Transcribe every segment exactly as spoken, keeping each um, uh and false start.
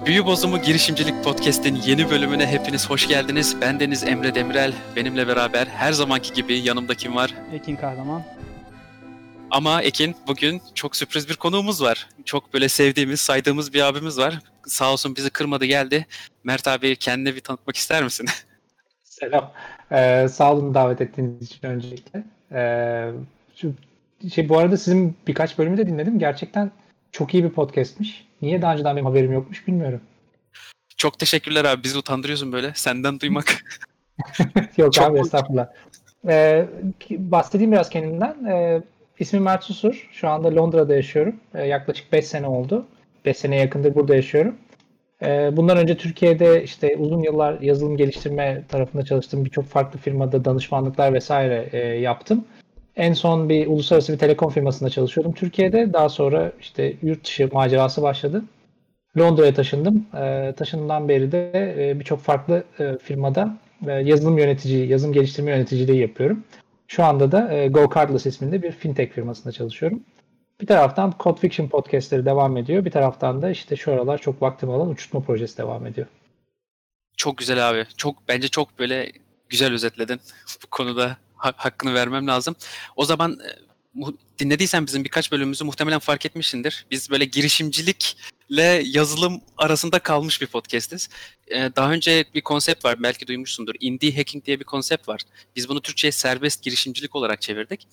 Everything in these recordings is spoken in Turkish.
Büyü Bozumu Girişimcilik Podcast'in yeni bölümüne hepiniz hoş geldiniz. Ben Deniz Emre Demirel. Benimle beraber her zamanki gibi yanımda kim var? Ekin Kahraman. Ama Ekin, bugün çok sürpriz bir konuğumuz var. Çok böyle sevdiğimiz, saydığımız bir abimiz var. Sağ olsun bizi kırmadı geldi. Mert abi, kendini bir tanıtmak ister misin? Selam. Ee, sağ olun davet ettiğiniz için öncelikle. Ee, şu şey bu arada sizin birkaç bölümü de dinledim. Gerçekten çok iyi bir podcast'miş. Niye daha önceden benim haberim yokmuş bilmiyorum. Çok teşekkürler abi. Bizi utandırıyorsun böyle. Senden duymak. Yok Çok abi bu- estağfurullah. Ee, ki- bahsedeyim biraz kendimden. Ee, ismim Mert Susur. Şu anda Londra'da yaşıyorum. Ee, yaklaşık beş sene oldu. beş seneye yakındır burada yaşıyorum. Ee, bundan önce Türkiye'de işte uzun yıllar yazılım geliştirme tarafında çalıştım. Birçok farklı firmada danışmanlıklar vesaire e, yaptım. En son bir uluslararası bir telekom firmasında çalışıyordum Türkiye'de. Daha sonra işte yurt dışı macerası başladı. Londra'ya taşındım. Ee, taşındığımdan beri de e, birçok farklı e, firmada e, yazılım yönetici, yazılım geliştirme yöneticiliği yapıyorum. Şu anda da e, Go Cardless isminde bir fintech firmasında çalışıyorum. Bir taraftan Code Fiction podcastleri devam ediyor. Bir taraftan da işte şu aralar çok vaktim olan uçurtma projesi devam ediyor. Çok güzel abi. Çok bence çok böyle güzel özetledin. Bu konuda ha- hakkını vermem lazım. O zaman e, mu- dinlediysen bizim birkaç bölümümüzü muhtemelen fark etmişsindir. Biz böyle girişimcilikle yazılım arasında kalmış bir podcastiz. E, daha önce bir konsept var, belki duymuşsundur. Indie hacking diye bir konsept var. Biz bunu Türkçe'ye serbest girişimcilik olarak çevirdik.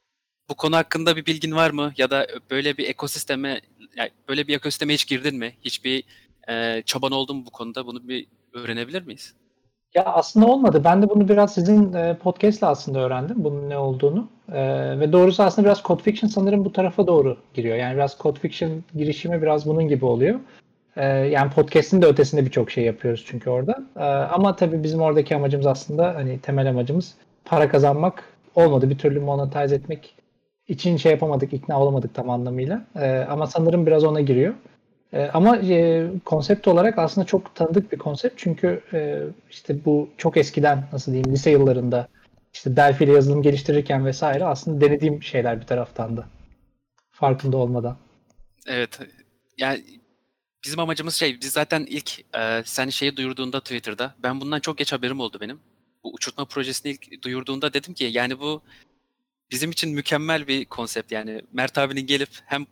Bu konu hakkında bir bilgin var mı? Ya da böyle bir ekosisteme, yani böyle bir ekosisteme hiç girdin mi? Hiçbir e, çaban oldu mu bu konuda? Bunu bir öğrenebilir miyiz? Ya aslında olmadı. Ben de bunu biraz sizin e, podcast'le aslında öğrendim bunun ne olduğunu. E, ve doğrusu aslında biraz Code Fiction sanırım bu tarafa doğru giriyor. Yani biraz Code Fiction girişimi biraz bunun gibi oluyor. E, yani podcast'in de ötesinde birçok şey yapıyoruz çünkü orada. E, ama tabii bizim oradaki amacımız aslında hani temel amacımız para kazanmak olmadı. Bir türlü monetize etmek için şey yapamadık, ikna olamadık tam anlamıyla. E, ama sanırım biraz ona giriyor. E, ama e, konsept olarak aslında çok tanıdık bir konsept çünkü e, işte bu çok eskiden nasıl diyeyim lise yıllarında işte Delphi ile yazılım geliştirirken vesaire aslında denediğim şeyler bir taraftan da farkında olmadan. Evet. Yani bizim amacımız şey, biz zaten ilk e, sen şeyi duyurduğunda Twitter'da, ben bundan çok geç haberim oldu benim. Bu uçurtma projesini ilk duyurduğunda dedim ki yani bu bizim için mükemmel bir konsept. Yani Mert abinin gelip hem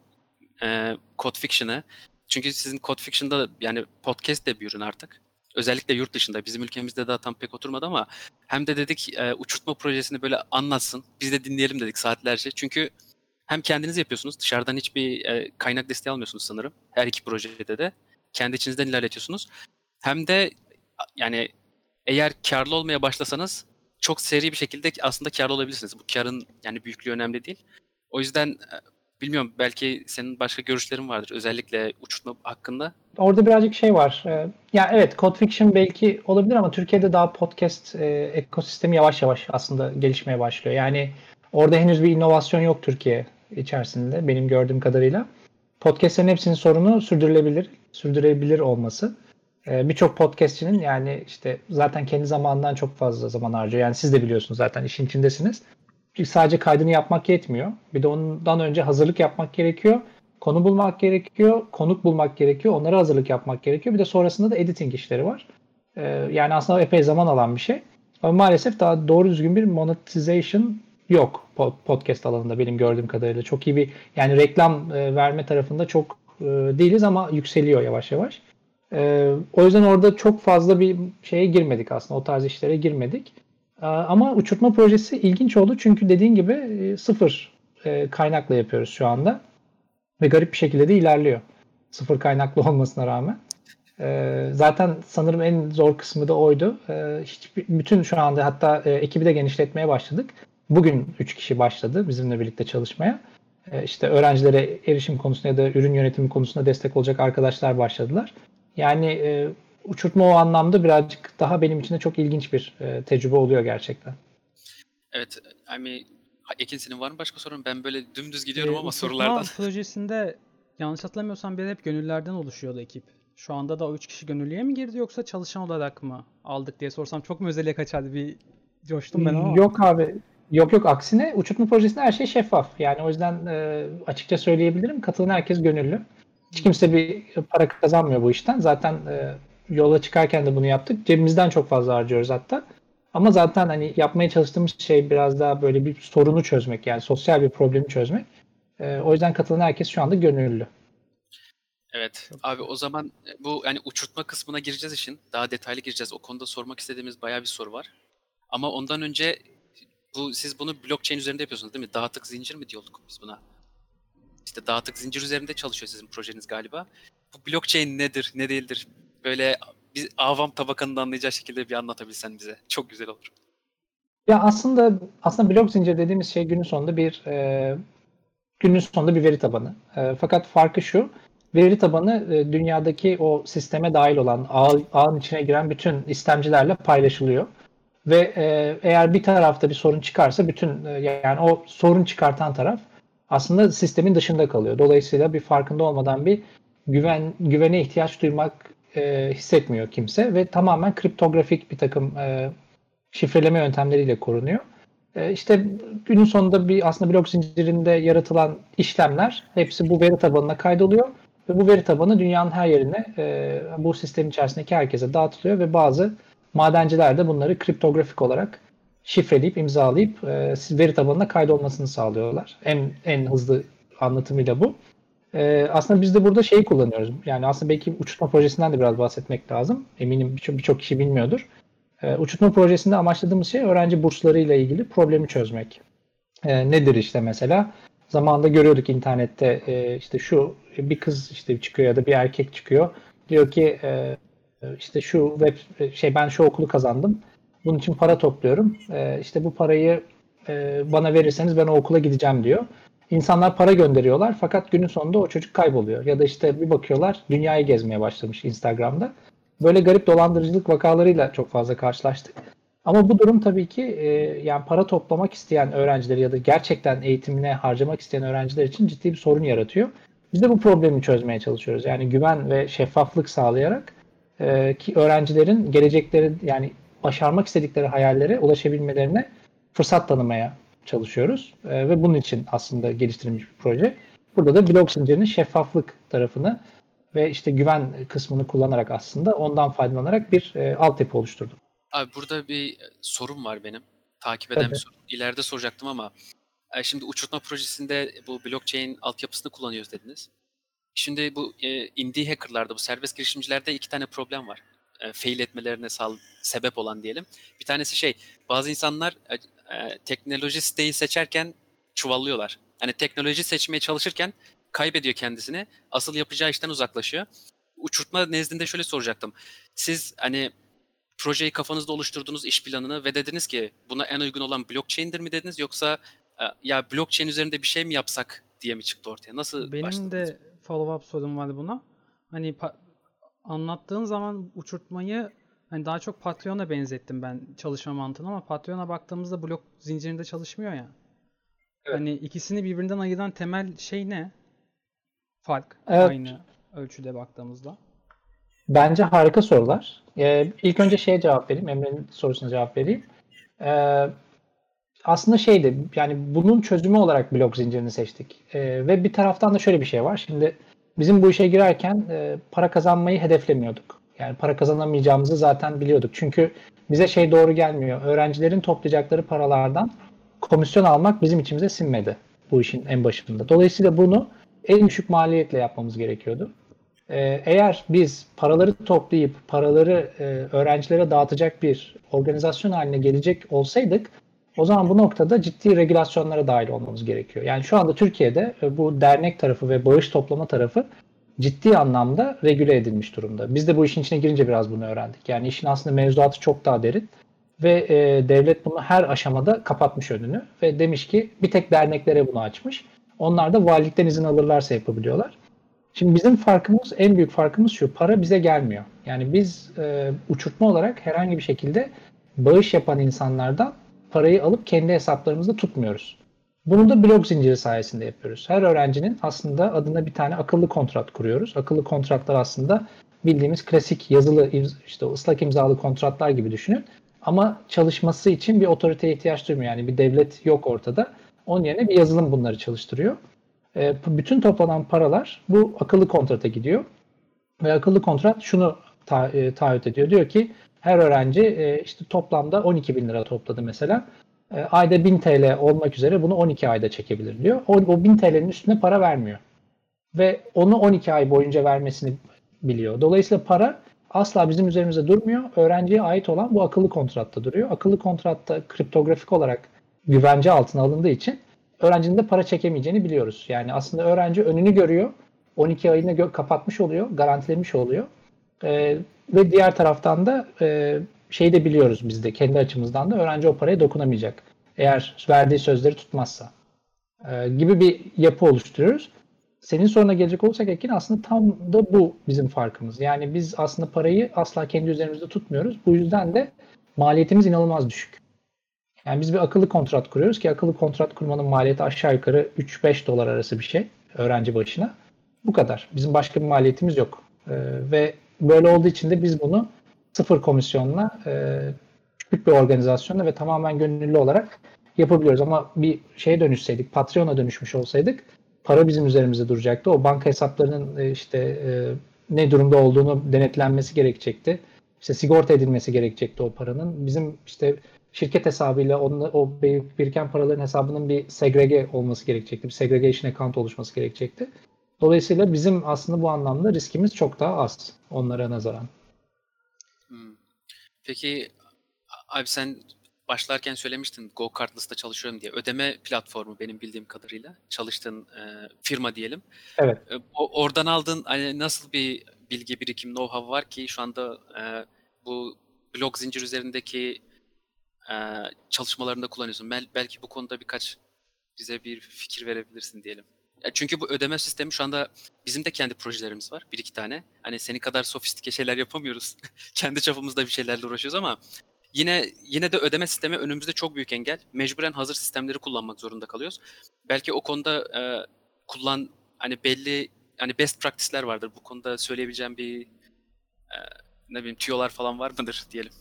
e, Code Fiction'ı, çünkü sizin Code Fiction'da yani podcast de bir ürün artık. Özellikle yurt dışında, bizim ülkemizde daha tam pek oturmadı ama hem de dedik e, uçurtma projesini böyle anlatsın. Biz de dinleyelim dedik saatlerce. Çünkü hem kendiniz yapıyorsunuz, dışarıdan hiçbir e, kaynak desteği almıyorsunuz sanırım. Her iki projede de kendi içinizden ilerletiyorsunuz. Hem de yani eğer karlı olmaya başlasanız çok seri bir şekilde aslında karlı olabilirsiniz. Bu karın yani büyüklüğü önemli değil. O yüzden e, bilmiyorum, belki senin başka görüşlerin vardır özellikle uçurtma hakkında. Orada birazcık şey var. E, ya evet Code Fiction belki olabilir ama Türkiye'de daha podcast e, ekosistemi yavaş yavaş aslında gelişmeye başlıyor. Yani orada henüz bir inovasyon yok Türkiye içerisinde benim gördüğüm kadarıyla. Podcastlerin hepsinin sorunu sürdürülebilir, sürdürülebilir olması. Ee, birçok podcastçinin yani işte zaten kendi zamanından çok fazla zaman harcıyor. Yani siz de biliyorsunuz zaten işin içindesiniz. Çünkü sadece kaydını yapmak yetmiyor. Bir de ondan önce hazırlık yapmak gerekiyor. Konu bulmak gerekiyor. Konuk bulmak gerekiyor. Onlara hazırlık yapmak gerekiyor. Bir de sonrasında da editing işleri var. Ee, yani aslında epey zaman alan bir şey. Ama maalesef daha doğru düzgün bir monetization yok podcast alanında benim gördüğüm kadarıyla. Çok iyi bir yani reklam e, verme tarafında çok e, değiliz ama yükseliyor yavaş yavaş. E, o yüzden orada çok fazla bir şeye girmedik aslında. O tarz işlere girmedik. E, ama uçurtma projesi ilginç oldu çünkü dediğin gibi e, sıfır e, kaynakla yapıyoruz şu anda. Ve garip bir şekilde de ilerliyor. Sıfır kaynaklı olmasına rağmen. Ee, zaten sanırım en zor kısmı da oydu. Ee, hiçbir, bütün şu anda hatta e, ekibi de genişletmeye başladık. Bugün üç kişi başladı bizimle birlikte çalışmaya. Ee, işte öğrencilere erişim konusunda ya da ürün yönetimi konusunda destek olacak arkadaşlar başladılar. Yani e, uçurtma o anlamda birazcık daha benim için de çok ilginç bir e, tecrübe oluyor gerçekten. Evet, yani Ekin, senin var mı başka sorun? Ben böyle dümdüz gidiyorum Ee, ama uçurtma sorulardan. projesinde yanlış hatırlamıyorsam bir de hep gönüllerden oluşuyordu ekip. Şu anda da o üç kişi gönüllüye mi girdi yoksa çalışan olarak mı aldık diye sorsam çok mu özele kaçardı, bir coştum ben ama. Yok abi. Yok yok aksine uçurtma projesinde her şey şeffaf. Yani o yüzden e, açıkça söyleyebilirim. Katılan herkes gönüllü. Hiç kimse bir para kazanmıyor bu işten. Zaten e, yola çıkarken de bunu yaptık. Cebimizden çok fazla harcıyoruz hatta. Ama zaten hani yapmaya çalıştığımız şey biraz daha böyle bir sorunu çözmek, yani sosyal bir problemi çözmek. E, o yüzden katılan herkes şu anda gönüllü. Evet. Çok Abi güzel. o zaman bu yani uçurtma kısmına gireceğiz işin. Daha detaylı gireceğiz. O konuda sormak istediğimiz bayağı bir soru var. Ama ondan önce bu siz bunu blockchain üzerinde yapıyorsunuz değil mi? Dağıtık zincir mi diyorduk biz buna? İşte dağıtık zincir üzerinde çalışıyor sizin projeniz galiba. Bu blockchain nedir, ne değildir? Böyle bir avam tabakanın da anlayacağı şekilde bir anlatabilsen bize. Çok güzel olur. Ya aslında aslında blok zincir dediğimiz şey günün sonunda bir e, günün sonunda bir veri tabanı. E, fakat farkı şu, veri tabanı e, dünyadaki o sisteme dahil olan ağ, ağın içine giren bütün istemcilerle paylaşılıyor. Ve e, eğer bir tarafta bir sorun çıkarsa bütün e, yani o sorun çıkartan taraf aslında sistemin dışında kalıyor. Dolayısıyla bir farkında olmadan bir güven güvene ihtiyaç duymak e, hissetmiyor kimse ve tamamen kriptografik bir takım e, şifreleme yöntemleriyle korunuyor. E, işte günün sonunda bir aslında blok zincirinde yaratılan işlemler hepsi bu veri tabanına kaydoluyor ve bu veri tabanı dünyanın her yerine e, bu sistemin içerisindeki herkese dağıtılıyor ve bazı madenciler de bunları kriptografik olarak şifreleyip imzalayıp e, veri tabanına kaydolmasını sağlıyorlar. En en hızlı anlatımıyla bu. E, aslında biz de burada şeyi kullanıyoruz. Yani aslında belki uçurtma projesinden de biraz bahsetmek lazım. Eminim birçok birçok kişi bilmiyordur. E, uçurtma projesinde amaçladığımız şey öğrenci burslarıyla ilgili problemi çözmek. E, nedir işte mesela? Zamanında görüyorduk internette e, işte şu bir kız işte çıkıyor ya da bir erkek çıkıyor. Diyor ki e, işte şu web şey ben şu okulu kazandım. Bunun için para topluyorum. E, işte bu parayı e, bana verirseniz ben o okula gideceğim diyor. İnsanlar para gönderiyorlar fakat günün sonunda o çocuk kayboluyor. Ya da işte bir bakıyorlar dünyayı gezmeye başlamış Instagram'da. Böyle garip dolandırıcılık vakalarıyla çok fazla karşılaştık. Ama bu durum tabii ki e, yani para toplamak isteyen öğrencileri ya da gerçekten eğitimine harcamak isteyen öğrenciler için ciddi bir sorun yaratıyor. Biz de bu problemi çözmeye çalışıyoruz. Yani güven ve şeffaflık sağlayarak e, ki öğrencilerin gelecekleri yani başarmak istedikleri hayallere ulaşabilmelerine fırsat tanımaya çalışıyoruz. E, ve bunun için aslında geliştirilmiş bir proje. Burada da blok zincirinin şeffaflık tarafını ve işte güven kısmını kullanarak aslında ondan faydalanarak bir e, altyapı oluşturduk. Abi burada bir sorum var benim. Takip eden bir Tabii. sorum. İleride soracaktım ama e, şimdi uçurtma projesinde bu blockchain altyapısını kullanıyoruz dediniz. Şimdi bu e, indie hackerlarda, bu serbest girişimcilerde iki tane problem var. E, fail etmelerine sal- sebep olan diyelim. Bir tanesi şey, bazı insanlar e, e, teknoloji siteyi seçerken çuvallıyorlar. Hani teknoloji seçmeye çalışırken kaybediyor kendisini. Asıl yapacağı işten uzaklaşıyor. Uçurtma nezdinde şöyle soracaktım. Siz hani projeyi kafanızda oluşturduğunuz iş planını ve dediniz ki buna en uygun olan blockchain'dir mi dediniz yoksa e, ya blockchain üzerinde bir şey mi yapsak diye mi çıktı ortaya? Nasıl Benim başladınız? de follow-up sorum var buna. Hani pa- anlattığın zaman uçurtmayı hani daha çok Patreon'a benzettim ben çalışma mantığını ama Patreon'a baktığımızda blok zincirinde çalışmıyor ya. Evet. Hani ikisini birbirinden ayıran temel şey ne? Fark Evet, aynı ölçüde baktığımızda. bence harika sorular. Ee, ilk önce şeye cevap vereyim, Emre'nin sorusuna cevap vereyim. Ee, aslında şeydi, yani bunun çözümü olarak blok zincirini seçtik. Ee, ve bir taraftan da şöyle bir şey var. Şimdi bizim bu işe girerken e, para kazanmayı hedeflemiyorduk. Yani para kazanamayacağımızı zaten biliyorduk. Çünkü bize şey doğru gelmiyor. Öğrencilerin toplayacakları paralardan komisyon almak bizim içimize sinmedi bu işin en başında. Dolayısıyla bunu en düşük maliyetle yapmamız gerekiyordu. Ee, eğer biz paraları toplayıp paraları e, öğrencilere dağıtacak bir organizasyon haline gelecek olsaydık o zaman bu noktada ciddi regülasyonlara dahil olmamız gerekiyor. Yani şu anda Türkiye'de e, bu dernek tarafı ve bağış toplama tarafı ciddi anlamda regüle edilmiş durumda. Biz de bu işin içine girince biraz bunu öğrendik. Yani işin aslında mevzuatı çok daha derin ve e, devlet bunu her aşamada kapatmış önünü ve demiş ki bir tek derneklere bunu açmış. Onlar da valilikten izin alırlarsa yapabiliyorlar. Şimdi bizim farkımız, en büyük farkımız şu, para bize gelmiyor. Yani biz e, uçurtma olarak herhangi bir şekilde bağış yapan insanlardan parayı alıp kendi hesaplarımızda tutmuyoruz. Bunu da blok zinciri sayesinde yapıyoruz. Her öğrencinin aslında adına bir tane akıllı kontrat kuruyoruz. Akıllı kontratlar aslında bildiğimiz klasik yazılı, işte ıslak imzalı kontratlar gibi düşünün. Ama çalışması için bir otoriteye ihtiyaç duymuyor. Yani bir devlet yok ortada. Onun yerine bir yazılım bunları çalıştırıyor. E, bütün toplanan paralar bu akıllı kontrata gidiyor. Ve akıllı kontrat şunu ta, e, taahhüt ediyor. Diyor ki her öğrenci e, işte toplamda on iki bin lira topladı mesela. E, ayda bin T L olmak üzere bunu on iki ayda çekebilir diyor. O, o bin T L'nin üstüne para vermiyor. Ve onu on iki ay boyunca vermesini biliyor. Dolayısıyla para asla bizim üzerimizde durmuyor. Öğrenciye ait olan bu akıllı kontratta duruyor. Akıllı kontratta kriptografik olarak güvence altına alındığı için öğrencinin de para çekemeyeceğini biliyoruz. Yani aslında öğrenci önünü görüyor. on iki ayını gö- kapatmış oluyor, garantilemiş oluyor. Ee, ve diğer taraftan da e, şeyi de biliyoruz biz de kendi açımızdan da öğrenci o paraya dokunamayacak. Eğer verdiği sözleri tutmazsa. Ee, gibi bir yapı oluşturuyoruz. Senin soruna gelecek olursak Ekin aslında tam da bu bizim farkımız. Yani biz aslında parayı asla kendi üzerimizde tutmuyoruz. Bu yüzden de maliyetimiz inanılmaz düşük. Yani biz bir akıllı kontrat kuruyoruz ki akıllı kontrat kurmanın maliyeti aşağı yukarı üç beş dolar arası bir şey öğrenci başına. Bu kadar. Bizim başka bir maliyetimiz yok. Ee, ve böyle olduğu için de biz bunu sıfır komisyonla e, küçük bir organizasyonla ve tamamen gönüllü olarak yapabiliyoruz. Ama bir şeye dönüşseydik, Patreon'a dönüşmüş olsaydık para bizim üzerimizde duracaktı. O banka hesaplarının e, işte e, ne durumda olduğunu denetlenmesi gerekecekti. İşte sigorta edilmesi gerekecekti o paranın. Bizim işte şirket hesabıyla onun, o biriken paraların hesabının bir segrege olması gerekecekti. Bir segregation account oluşması gerekecekti. Dolayısıyla bizim aslında bu anlamda riskimiz çok daha az onlara nazaran. Hmm. Peki abi sen başlarken söylemiştin Go Cardless'ta çalışıyorum diye. Ödeme platformu benim bildiğim kadarıyla. Çalıştığın e, firma diyelim. Evet. E, o, oradan aldığın hani nasıl bir bilgi birikim, know-how var ki şu anda e, bu blok zincir üzerindeki e, çalışmalarında kullanıyorsun. Bel, belki bu konuda birkaç bize bir fikir verebilirsin diyelim. Ya çünkü bu ödeme sistemi şu anda bizim de kendi projelerimiz var. Bir iki tane. Hani seni kadar sofistike şeyler yapamıyoruz. Kendi çapımızda bir şeylerle uğraşıyoruz ama yine yine de ödeme sistemi önümüzde çok büyük engel. Mecburen hazır sistemleri kullanmak zorunda kalıyoruz. Belki o konuda e, kullan hani belli hani best practice'ler vardır. Bu konuda söyleyebileceğim bir e, ne bileyim tüyolar falan var mıdır diyelim.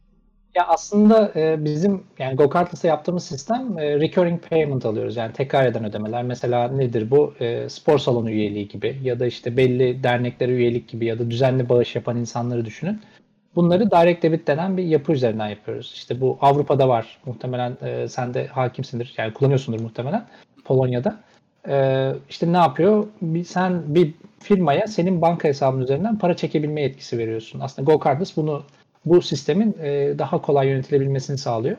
Ya aslında e, bizim yani GoCartless'a yaptığımız sistem e, recurring payment alıyoruz. Yani tekrar eden ödemeler. Mesela nedir bu? E, spor salonu üyeliği gibi ya da işte belli derneklere üyelik gibi ya da düzenli bağış yapan insanları düşünün. Bunları direct debit denen bir yapı üzerinden yapıyoruz. İşte bu Avrupa'da var. Muhtemelen e, sen de hakimsindir. Yani kullanıyorsundur muhtemelen. Polonya'da. E, işte ne yapıyor? Bir, sen bir firmaya senin banka hesabın üzerinden para çekebilme yetkisi veriyorsun. Aslında GoCardless bunu bu sistemin e, daha kolay yönetilebilmesini sağlıyor.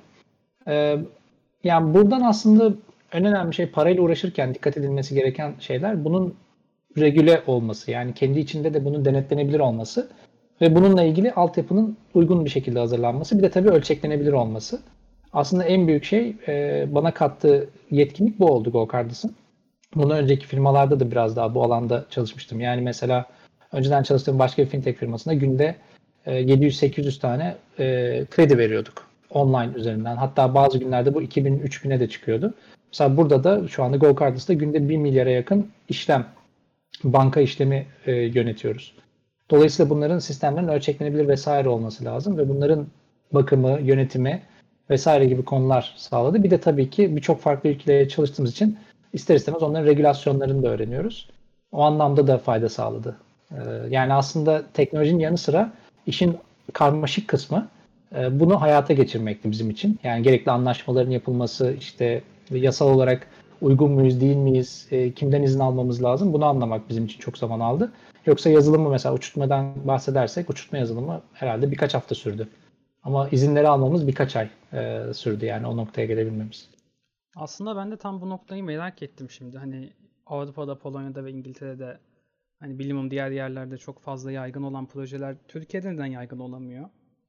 E, yani buradan aslında en önemli şey parayla uğraşırken dikkat edilmesi gereken şeyler bunun regüle olması. Yani kendi içinde de bunun denetlenebilir olması ve bununla ilgili altyapının uygun bir şekilde hazırlanması. Bir de tabii ölçeklenebilir olması. Aslında en büyük şey e, bana kattığı yetkinlik bu oldu GoCardless'ın. Bundan önceki firmalarda da biraz daha bu alanda çalışmıştım. Yani mesela önceden çalıştığım başka bir fintech firmasında günde yedi yüz sekiz yüz tane e, kredi veriyorduk online üzerinden. Hatta bazı günlerde bu iki bin üç bine de çıkıyordu. Mesela burada da şu anda GoCardless'ta günde bir milyara yakın işlem, banka işlemi e, yönetiyoruz. Dolayısıyla bunların sistemlerin ölçeklenebilir vesaire olması lazım ve bunların bakımı, yönetimi vesaire gibi konular sağladı. Bir de tabii ki birçok farklı ülkede çalıştığımız için ister istemez onların regülasyonlarını da öğreniyoruz. O anlamda da fayda sağladı. Ee, yani aslında teknolojinin yanı sıra işin karmaşık kısmı e, bunu hayata geçirmekti bizim için. Yani gerekli anlaşmaların yapılması, işte yasal olarak uygun muyuz, değil miyiz, e, kimden izin almamız lazım bunu anlamak bizim için çok zaman aldı. Yoksa yazılımı mesela uçurtmadan bahsedersek uçurtma yazılımı herhalde birkaç hafta sürdü. Ama izinleri almamız birkaç ay e, sürdü yani o noktaya gelebilmemiz. Aslında ben de tam bu noktayı merak ettim şimdi. Hani Avrupa'da, Polonya'da ve İngiltere'de hani bilimum diğer yerlerde çok fazla yaygın olan projeler Türkiye'de neden yaygın olamıyor?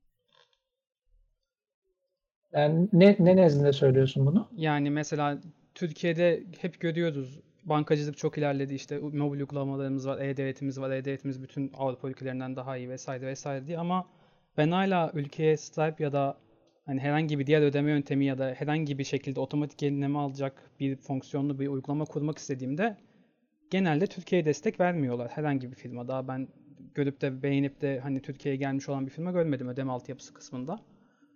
Yani ne, ne nezdinde söylüyorsun bunu? Yani mesela Türkiye'de hep görüyoruz bankacılık çok ilerledi işte mobil uygulamalarımız var, e-devletimiz var, e-devletimiz bütün Avrupa ülkelerinden daha iyi vesaire vesaire diye ama ben hala ülkeye Stripe ya da hani herhangi bir diğer ödeme yöntemi ya da herhangi bir şekilde otomatik yenileme alacak bir fonksiyonlu bir uygulama kurmak istediğimde genelde Türkiye'ye destek vermiyorlar herhangi bir firma. Daha ben görüp de beğenip de hani Türkiye'ye gelmiş olan bir firma görmedim ödeme altyapısı kısmında.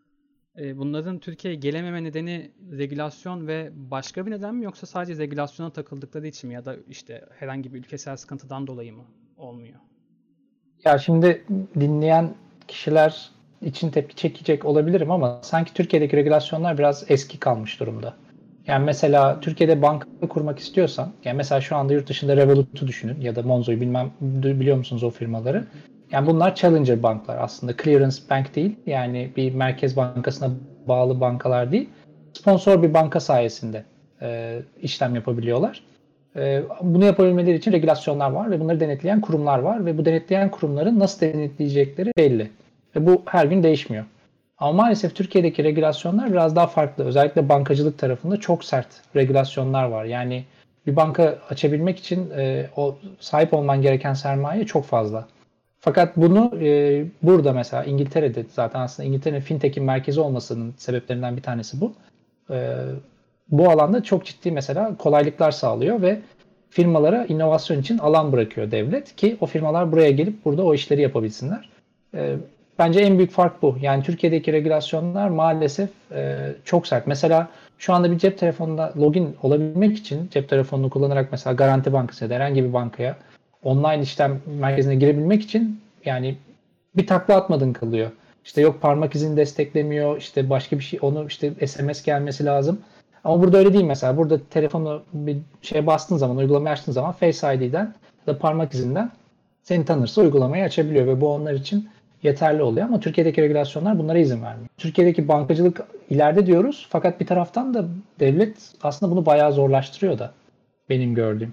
E, bunların Türkiye'ye gelememe nedeni regülasyon ve başka bir neden mi, yoksa sadece regülasyona takıldıkları için mi, ya da işte herhangi bir ülkesel sıkıntıdan dolayı mı olmuyor? Ya şimdi dinleyen kişiler için tepki çekecek olabilirim ama sanki Türkiye'deki regülasyonlar biraz eski kalmış durumda. Yani mesela Türkiye'de banka kurmak istiyorsan, yani mesela şu anda yurt dışında Revolut'u düşünün ya da Monzo'yu, bilmem biliyor musunuz o firmaları? Yani bunlar challenger banklar aslında. Clearance bank değil. Yani bir merkez bankasına bağlı bankalar değil. Sponsor bir banka sayesinde e, işlem yapabiliyorlar. E, bunu yapabilmeleri için regülasyonlar var ve bunları denetleyen kurumlar var ve bu denetleyen kurumların nasıl denetleyecekleri belli. Ve bu her gün değişmiyor. Ama maalesef Türkiye'deki regülasyonlar biraz daha farklı. Özellikle bankacılık tarafında çok sert regülasyonlar var. Yani bir banka açabilmek için e, o sahip olman gereken sermaye çok fazla. Fakat bunu e, burada mesela İngiltere'de, zaten aslında İngiltere'nin fintech'in merkezi olmasının sebeplerinden bir tanesi bu. E, bu alanda çok ciddi mesela kolaylıklar sağlıyor ve firmalara inovasyon için alan bırakıyor devlet ki o firmalar buraya gelip burada o işleri yapabilsinler. E, bence en büyük fark bu. Yani Türkiye'deki regülasyonlar maalesef e, çok sert. Mesela şu anda bir cep telefonunda login olabilmek için cep telefonunu kullanarak mesela Garanti Bankası ya da herhangi bir bankaya online işlem merkezine girebilmek için yani bir takla atmadın kalıyor. İşte yok parmak izini desteklemiyor, işte başka bir şey, onu işte S M S gelmesi lazım. Ama burada öyle değil mesela. Burada telefonu bir şeye bastığın zaman, uygulamayı açtığın zaman Face I D'den ya da parmak izinden seni tanırsa uygulamayı açabiliyor ve bu onlar için yeterli oluyor. Ama Türkiye'deki regülasyonlar bunlara izin vermiyor. Türkiye'deki bankacılık ileride diyoruz fakat bir taraftan da devlet aslında bunu bayağı zorlaştırıyor da benim gördüğüm.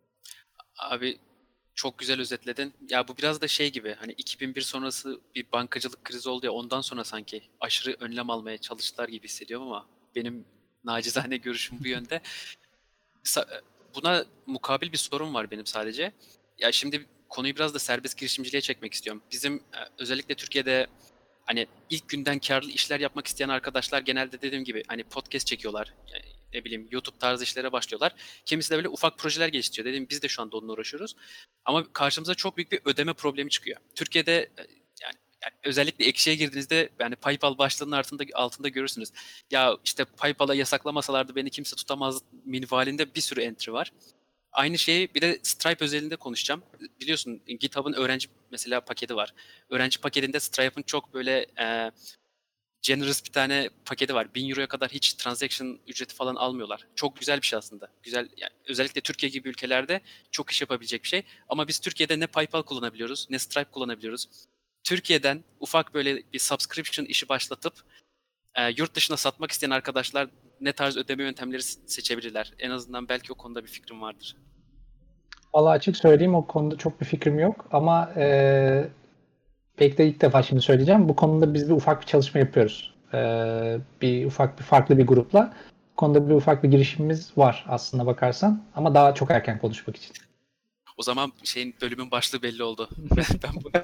Abi çok güzel özetledin. Ya bu biraz da şey gibi, hani iki bin bir sonrası bir bankacılık krizi oldu ya, ondan sonra sanki aşırı önlem almaya çalıştılar gibi hissediyorum ama benim nacizane görüşüm bu yönde. Sa- Buna mukabil bir sorun var benim sadece. Ya şimdi konuyu biraz da serbest girişimciliğe çekmek istiyorum. Bizim e, özellikle Türkiye'de hani ilk günden karlı işler yapmak isteyen arkadaşlar genelde dediğim gibi hani podcast çekiyorlar. Yani ne bileyim YouTube tarzı işlere başlıyorlar. Kimisi de böyle ufak projeler geliştiriyor. Dediğim biz de şu anda onunla uğraşıyoruz. Ama karşımıza çok büyük bir ödeme problemi çıkıyor. Türkiye'de e, yani, yani özellikle Ekşi'ye girdiğinizde yani PayPal başlığının altında altında görürsünüz. Ya işte PayPal'a yasaklamasalardı beni kimse tutamaz minvalinde bir sürü entry var. Aynı şeyi bir de Stripe özelinde konuşacağım. Biliyorsun GitHub'ın öğrenci mesela paketi var. Öğrenci paketinde Stripe'ın çok böyle e, generous bir tane paketi var. bin euroya kadar hiç transaction ücreti falan almıyorlar. Çok güzel bir şey aslında. Güzel, yani özellikle Türkiye gibi ülkelerde çok iş yapabilecek bir şey. Ama biz Türkiye'de ne PayPal kullanabiliyoruz, ne Stripe kullanabiliyoruz. Türkiye'den ufak böyle bir subscription işi başlatıp e, yurt dışına satmak isteyen arkadaşlar ne tarz ödeme yöntemleri seçebilirler? En azından belki o konuda bir fikrim vardır. Vallahi açık söyleyeyim, o konuda çok bir fikrim yok ama e, belki de ilk defa şimdi söyleyeceğim. Bu konuda biz bir ufak bir çalışma yapıyoruz. E, bir ufak bir farklı bir grupla. Bu konuda bir ufak bir girişimimiz var aslında bakarsan ama daha çok erken konuşmak için. O zaman şeyin bölümün başlığı belli oldu. Ben, ben bunu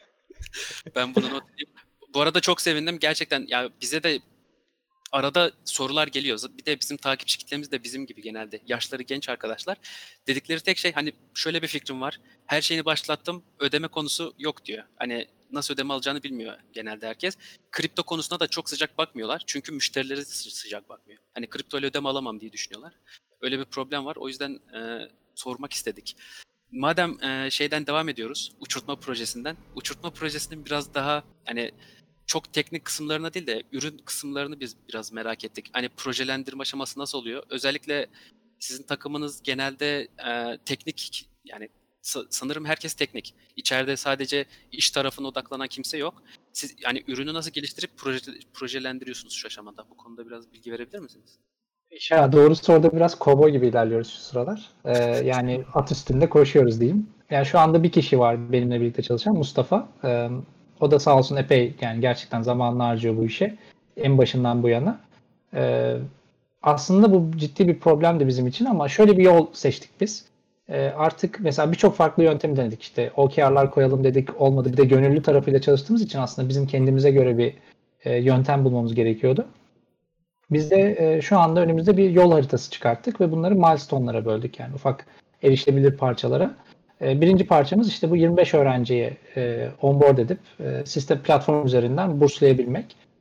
ben bunu not edeyim. Bu arada çok sevindim. Gerçekten ya bize de arada sorular geliyor. Bir de bizim takipçi kitlemiz de bizim gibi genelde. Yaşları genç arkadaşlar. Dedikleri tek şey hani şöyle bir fikrim var. Her şeyini başlattım. Ödeme konusu yok diyor. Hani nasıl ödeme alacağını bilmiyor genelde herkes. Kripto konusuna da çok sıcak bakmıyorlar. Çünkü müşterileri sı- sıcak bakmıyor. Hani kripto ile ödeme alamam diye düşünüyorlar. Öyle bir problem var. O yüzden e, sormak istedik. Madem e, şeyden devam ediyoruz. Uçurtma projesinden. Uçurtma projesinin biraz daha hani çok teknik kısımlarına değil de ürün kısımlarını biz biraz merak ettik. Hani projelendirme aşaması nasıl oluyor? Özellikle sizin takımınız genelde e, teknik, yani sa- sanırım herkes teknik. İçeride sadece iş tarafına odaklanan kimse yok. Siz yani ürünü nasıl geliştirip proje, projelendiriyorsunuz şu aşamada? Bu konuda biraz bilgi verebilir misiniz? Ya doğrusu orada biraz kovboy gibi ilerliyoruz şu sıralar. Ee, yani at üstünde koşuyoruz diyeyim. Yani şu anda bir kişi var benimle birlikte çalışan, Mustafa. Ee, o da sağ olsun epey yani gerçekten zamanını harcıyor bu işe. En başından bu yana. Ee, aslında bu ciddi bir problemdi bizim için ama şöyle bir yol seçtik biz. Ee, artık mesela birçok farklı yöntem denedik. İşte O K R'lar koyalım dedik, olmadı. Bir de gönüllü tarafıyla çalıştığımız için aslında bizim kendimize göre bir e, yöntem bulmamız gerekiyordu. Biz de e, şu anda önümüzde bir yol haritası çıkarttık ve bunları milestone'lara böldük, yani ufak erişilebilir parçalara. E, birinci parçamız işte bu yirmi beş öğrenciye e, onboard edip e, sistem platform üzerinden burslayabilmek.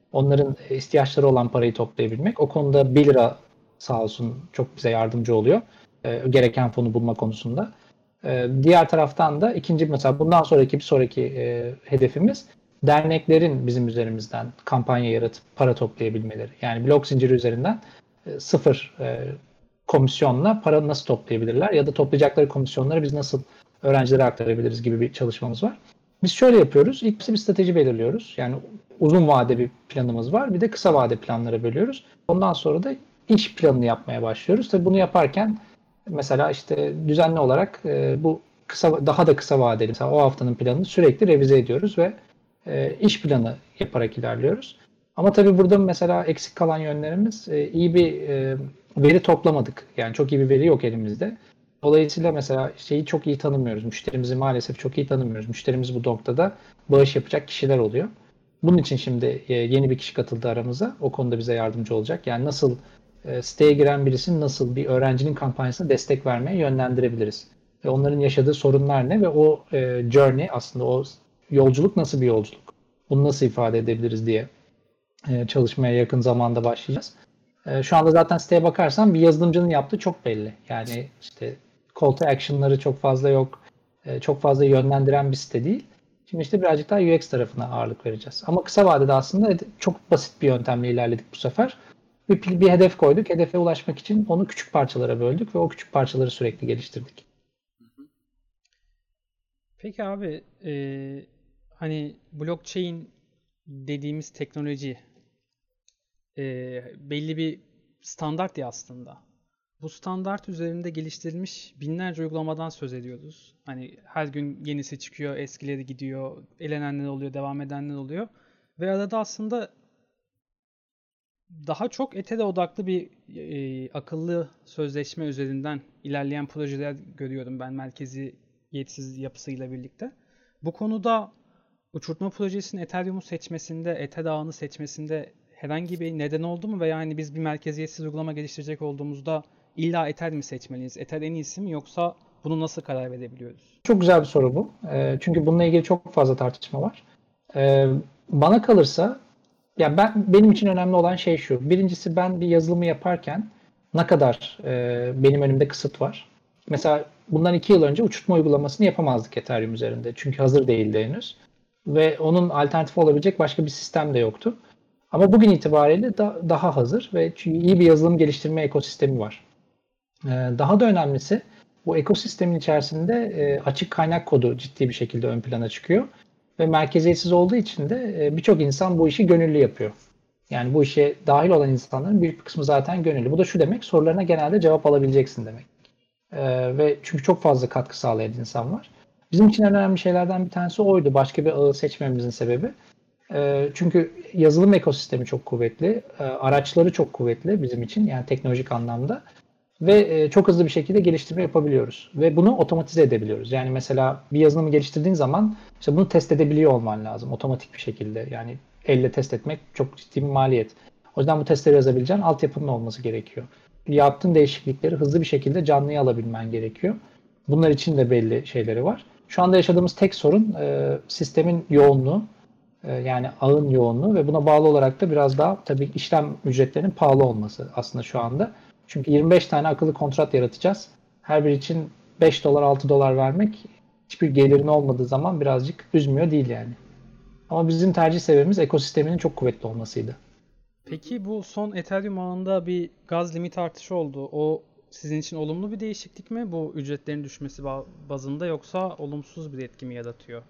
onların ihtiyaçları olan parayı toplayabilmek. O konuda bir lira sağ olsun çok bize yardımcı oluyor. E, gereken fonu bulma konusunda. E, diğer taraftan da ikinci mesela bundan sonraki bir sonraki e, hedefimiz derneklerin bizim üzerimizden kampanya yaratıp para toplayabilmeleri. Yani blok zinciri üzerinden e, sıfır e, komisyonla para nasıl toplayabilirler ya da toplayacakları komisyonları biz nasıl öğrencilere aktarabiliriz gibi bir çalışmamız var. Biz şöyle yapıyoruz. İlk bir strateji belirliyoruz. Yani uzun vade bir planımız var. Bir de kısa vade planlara bölüyoruz. Ondan sonra da iş planını yapmaya başlıyoruz. Tabii bunu yaparken mesela işte düzenli olarak e, bu kısa daha da kısa vadeli mesela o haftanın planını sürekli revize ediyoruz ve e, iş planı yaparak ilerliyoruz. Ama tabii burada mesela eksik kalan yönlerimiz e, iyi bir e, veri toplamadık. Yani çok iyi bir veri yok elimizde. Dolayısıyla mesela şeyi çok iyi tanımıyoruz. Müşterimizi maalesef çok iyi tanımıyoruz. Müşterimiz bu noktada bağış yapacak kişiler oluyor. Bunun için şimdi e, yeni bir kişi katıldı aramıza. O konuda bize yardımcı olacak. Yani nasıl e, siteye giren birisinin nasıl bir öğrencinin kampanyasına destek vermeye yönlendirebiliriz. Ve onların yaşadığı sorunlar ne ve o e, journey aslında o yolculuk nasıl bir yolculuk? Bunu nasıl ifade edebiliriz diye e, çalışmaya yakın zamanda başlayacağız. E, şu anda zaten siteye bakarsan bir yazılımcının yaptığı çok belli. Yani işte call to action'ları çok fazla yok. E, çok fazla yönlendiren bir site değil. Şimdi işte birazcık daha U X tarafına ağırlık vereceğiz. Ama kısa vadede aslında çok basit bir yöntemle ilerledik bu sefer. Bir, bir hedef koyduk. Hedefe ulaşmak için onu küçük parçalara böldük ve o küçük parçaları sürekli geliştirdik. Peki abi, e, hani blockchain dediğimiz teknoloji e, belli bir standart ya aslında. Bu standart üzerinde geliştirilmiş binlerce uygulamadan söz ediyoruz. Hani her gün yenisi çıkıyor, eskileri gidiyor, elenenler oluyor, devam edenler oluyor. Ve arada aslında daha çok Ether'e odaklı bir e, akıllı sözleşme üzerinden ilerleyen projeler görüyorum ben merkezi yetsiz yapısıyla birlikte. Bu konuda uçurtma projesinin Ethereum'u seçmesinde, Ether ağını seçmesinde herhangi bir neden oldu mu? Veya hani biz bir merkeziyetsiz uygulama geliştirecek olduğumuzda illa Ether mi seçmeliyiz? Ether en iyisi mi yoksa bunu nasıl karar verebiliyoruz? Çok güzel bir soru bu. E, çünkü bununla ilgili çok fazla tartışma var. E, bana kalırsa ya ben benim için önemli olan şey şu. Birincisi ben bir yazılımı yaparken ne kadar e, benim önümde kısıt var. Mesela bundan iki yıl önce uçurtma uygulamasını yapamazdık Ethereum üzerinde. Çünkü hazır değildi henüz. Ve onun alternatifi olabilecek başka bir sistem de yoktu. Ama bugün itibariyle da, daha hazır ve iyi bir yazılım geliştirme ekosistemi var. E, daha da önemlisi bu ekosistemin içerisinde e, açık kaynak kodu ciddi bir şekilde ön plana çıkıyor. Ve merkeziyetsiz olduğu için de birçok insan bu işi gönüllü yapıyor. Yani bu işe dahil olan insanların büyük bir kısmı zaten gönüllü. Bu da şu demek, sorularına genelde cevap alabileceksin demek. Ee, ve çünkü çok fazla katkı sağlayan insan var. Bizim için en önemli şeylerden bir tanesi oydu. Başka bir ağı seçmemizin sebebi. Ee, çünkü yazılım ekosistemi çok kuvvetli. Ee, araçları çok kuvvetli bizim için. Yani teknolojik anlamda. Ve çok hızlı bir şekilde geliştirme yapabiliyoruz. Ve bunu otomatize edebiliyoruz. Yani mesela bir yazılımı geliştirdiğin zaman işte bunu test edebiliyor olman lazım otomatik bir şekilde. Yani elle test etmek çok ciddi bir maliyet. O yüzden bu testleri yazabileceğin altyapının olması gerekiyor. Yaptığın değişiklikleri hızlı bir şekilde canlıya alabilmen gerekiyor. Bunlar için de belli şeyleri var. Şu anda yaşadığımız tek sorun sistemin yoğunluğu. Yani ağın yoğunluğu ve buna bağlı olarak da biraz daha tabii işlem ücretlerinin pahalı olması aslında şu anda. Çünkü yirmi beş tane akıllı kontrat yaratacağız. Her biri için beş dolar altı dolar vermek hiçbir gelirin olmadığı zaman birazcık üzmüyor değil yani. Ama bizim tercih sebebimiz ekosisteminin çok kuvvetli olmasıydı. Peki bu son Ethereum ağında bir gaz limit artışı oldu. O sizin için olumlu bir değişiklik mi bu ücretlerin düşmesi bazında yoksa olumsuz bir etki mi yaratıyor?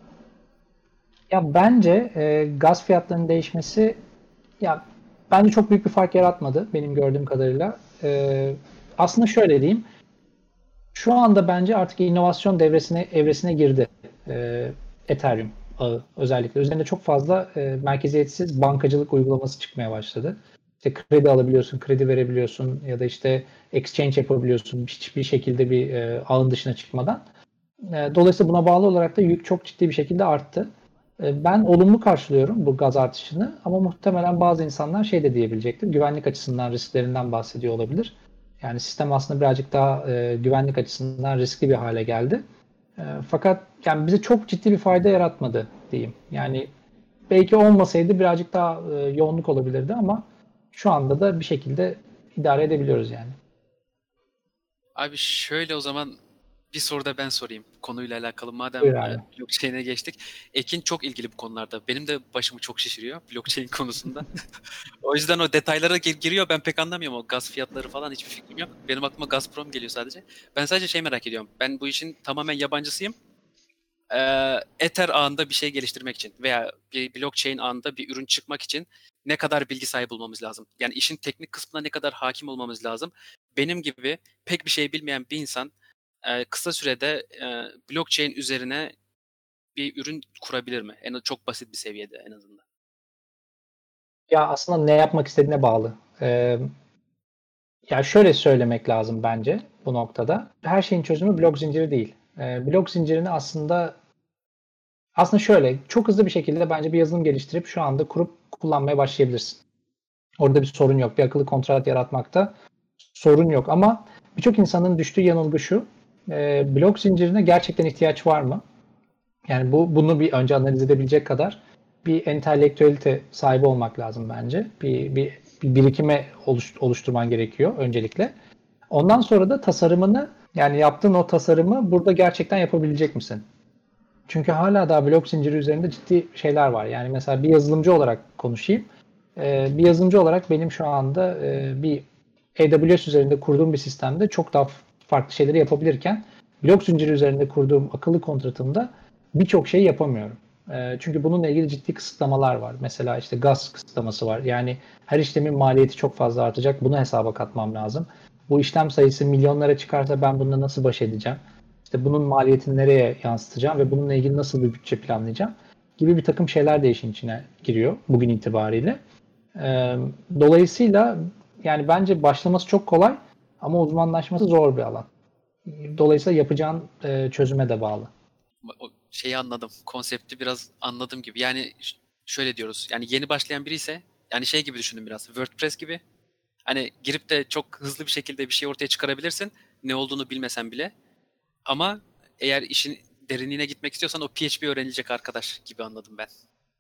Ya bence e, gaz fiyatlarının değişmesi ya bence çok büyük bir fark yaratmadı benim gördüğüm kadarıyla. Ee, aslında şöyle diyeyim. Şu anda bence artık inovasyon devresine evresine girdi e, Ethereum ağı özellikle. Üzerinde çok fazla e, merkeziyetsiz bankacılık uygulaması çıkmaya başladı. İşte kredi alabiliyorsun, kredi verebiliyorsun ya da işte exchange yapabiliyorsun hiçbir şekilde bir e, ağın dışına çıkmadan. E, dolayısıyla buna bağlı olarak da yük çok ciddi bir şekilde arttı. Ben olumlu karşılıyorum bu gaz artışını ama muhtemelen bazı insanlar şey de diyebilecektir. Güvenlik açısından risklerinden bahsediyor olabilir. Yani sistem aslında birazcık daha e, güvenlik açısından riskli bir hale geldi. E, fakat yani bize çok ciddi bir fayda yaratmadı diyeyim. Yani belki olmasaydı birazcık daha e, yoğunluk olabilirdi ama şu anda da bir şekilde idare edebiliyoruz yani. Abi şöyle o zaman bir soru da ben sorayım konuyla alakalı. Madem Buyur e, abi. blockchain'e geçtik. Ekin çok ilgili bu konularda. Benim de başımı çok şişiriyor blockchain konusunda. O yüzden o detaylara gir- giriyor. Ben pek anlamıyorum o gaz fiyatları falan, hiçbir fikrim yok. Benim aklıma Gazprom geliyor sadece. Ben sadece şey merak ediyorum. Ben bu işin tamamen yabancısıyım. Ee, Ether ağında bir şey geliştirmek için veya bir blockchain ağında bir ürün çıkmak için ne kadar bilgi sahibi olmamız lazım? Yani işin teknik kısmına ne kadar hakim olmamız lazım? Benim gibi pek bir şey bilmeyen bir insan e, kısa sürede e, blockchain üzerine bir ürün kurabilir mi? En çok basit bir seviyede en azından. Ya aslında ne yapmak istediğine bağlı. Ee, ya şöyle söylemek lazım bence bu noktada. Her şeyin çözümü blok zinciri değil. Ee, blok zincirini aslında aslında şöyle çok hızlı bir şekilde bence bir yazılım geliştirip şu anda kurup kullanmaya başlayabilirsin. Orada bir sorun yok. Bir akıllı kontrat yaratmakta sorun yok. Ama birçok insanın düştüğü yanılgı şu. E, blok zincirine gerçekten ihtiyaç var mı? Yani bu bunu bir önce analiz edebilecek kadar bir entelektüelite sahibi olmak lazım bence. Bir, bir, bir birikime oluş, oluşturman gerekiyor öncelikle. Ondan sonra da tasarımını yani yaptığın o tasarımı burada gerçekten yapabilecek misin? Çünkü hala daha blok zinciri üzerinde ciddi şeyler var. Yani mesela bir yazılımcı olarak konuşayım. Ee, bir yazılımcı olarak benim şu anda e, bir A W S üzerinde kurduğum bir sistemde çok daha farklı şeyleri yapabilirken blok zinciri üzerinde kurduğum akıllı kontratımda birçok şey yapamıyorum. E, çünkü bununla ilgili ciddi kısıtlamalar var. Mesela işte gaz kısıtlaması var. Yani her işlemin maliyeti çok fazla artacak. Bunu hesaba katmam lazım. Bu işlem sayısı milyonlara çıkarsa ben bununla nasıl baş edeceğim? İşte bunun maliyetini nereye yansıtacağım ve bununla ilgili nasıl bir bütçe planlayacağım gibi bir takım şeyler de işin içine giriyor bugün itibariyle. Ee, dolayısıyla yani bence başlaması çok kolay ama uzmanlaşması zor bir alan. Dolayısıyla yapacağın e, çözüme de bağlı. O şeyi anladım. Konsepti biraz anladım gibi. Yani ş- şöyle diyoruz. Yani yeni başlayan biri ise yani şey gibi düşünün biraz. WordPress gibi. Hani girip de çok hızlı bir şekilde bir şey ortaya çıkarabilirsin. Ne olduğunu bilmesen bile. Ama eğer işin derinliğine gitmek istiyorsan o P H P öğrenilecek arkadaş gibi anladım ben.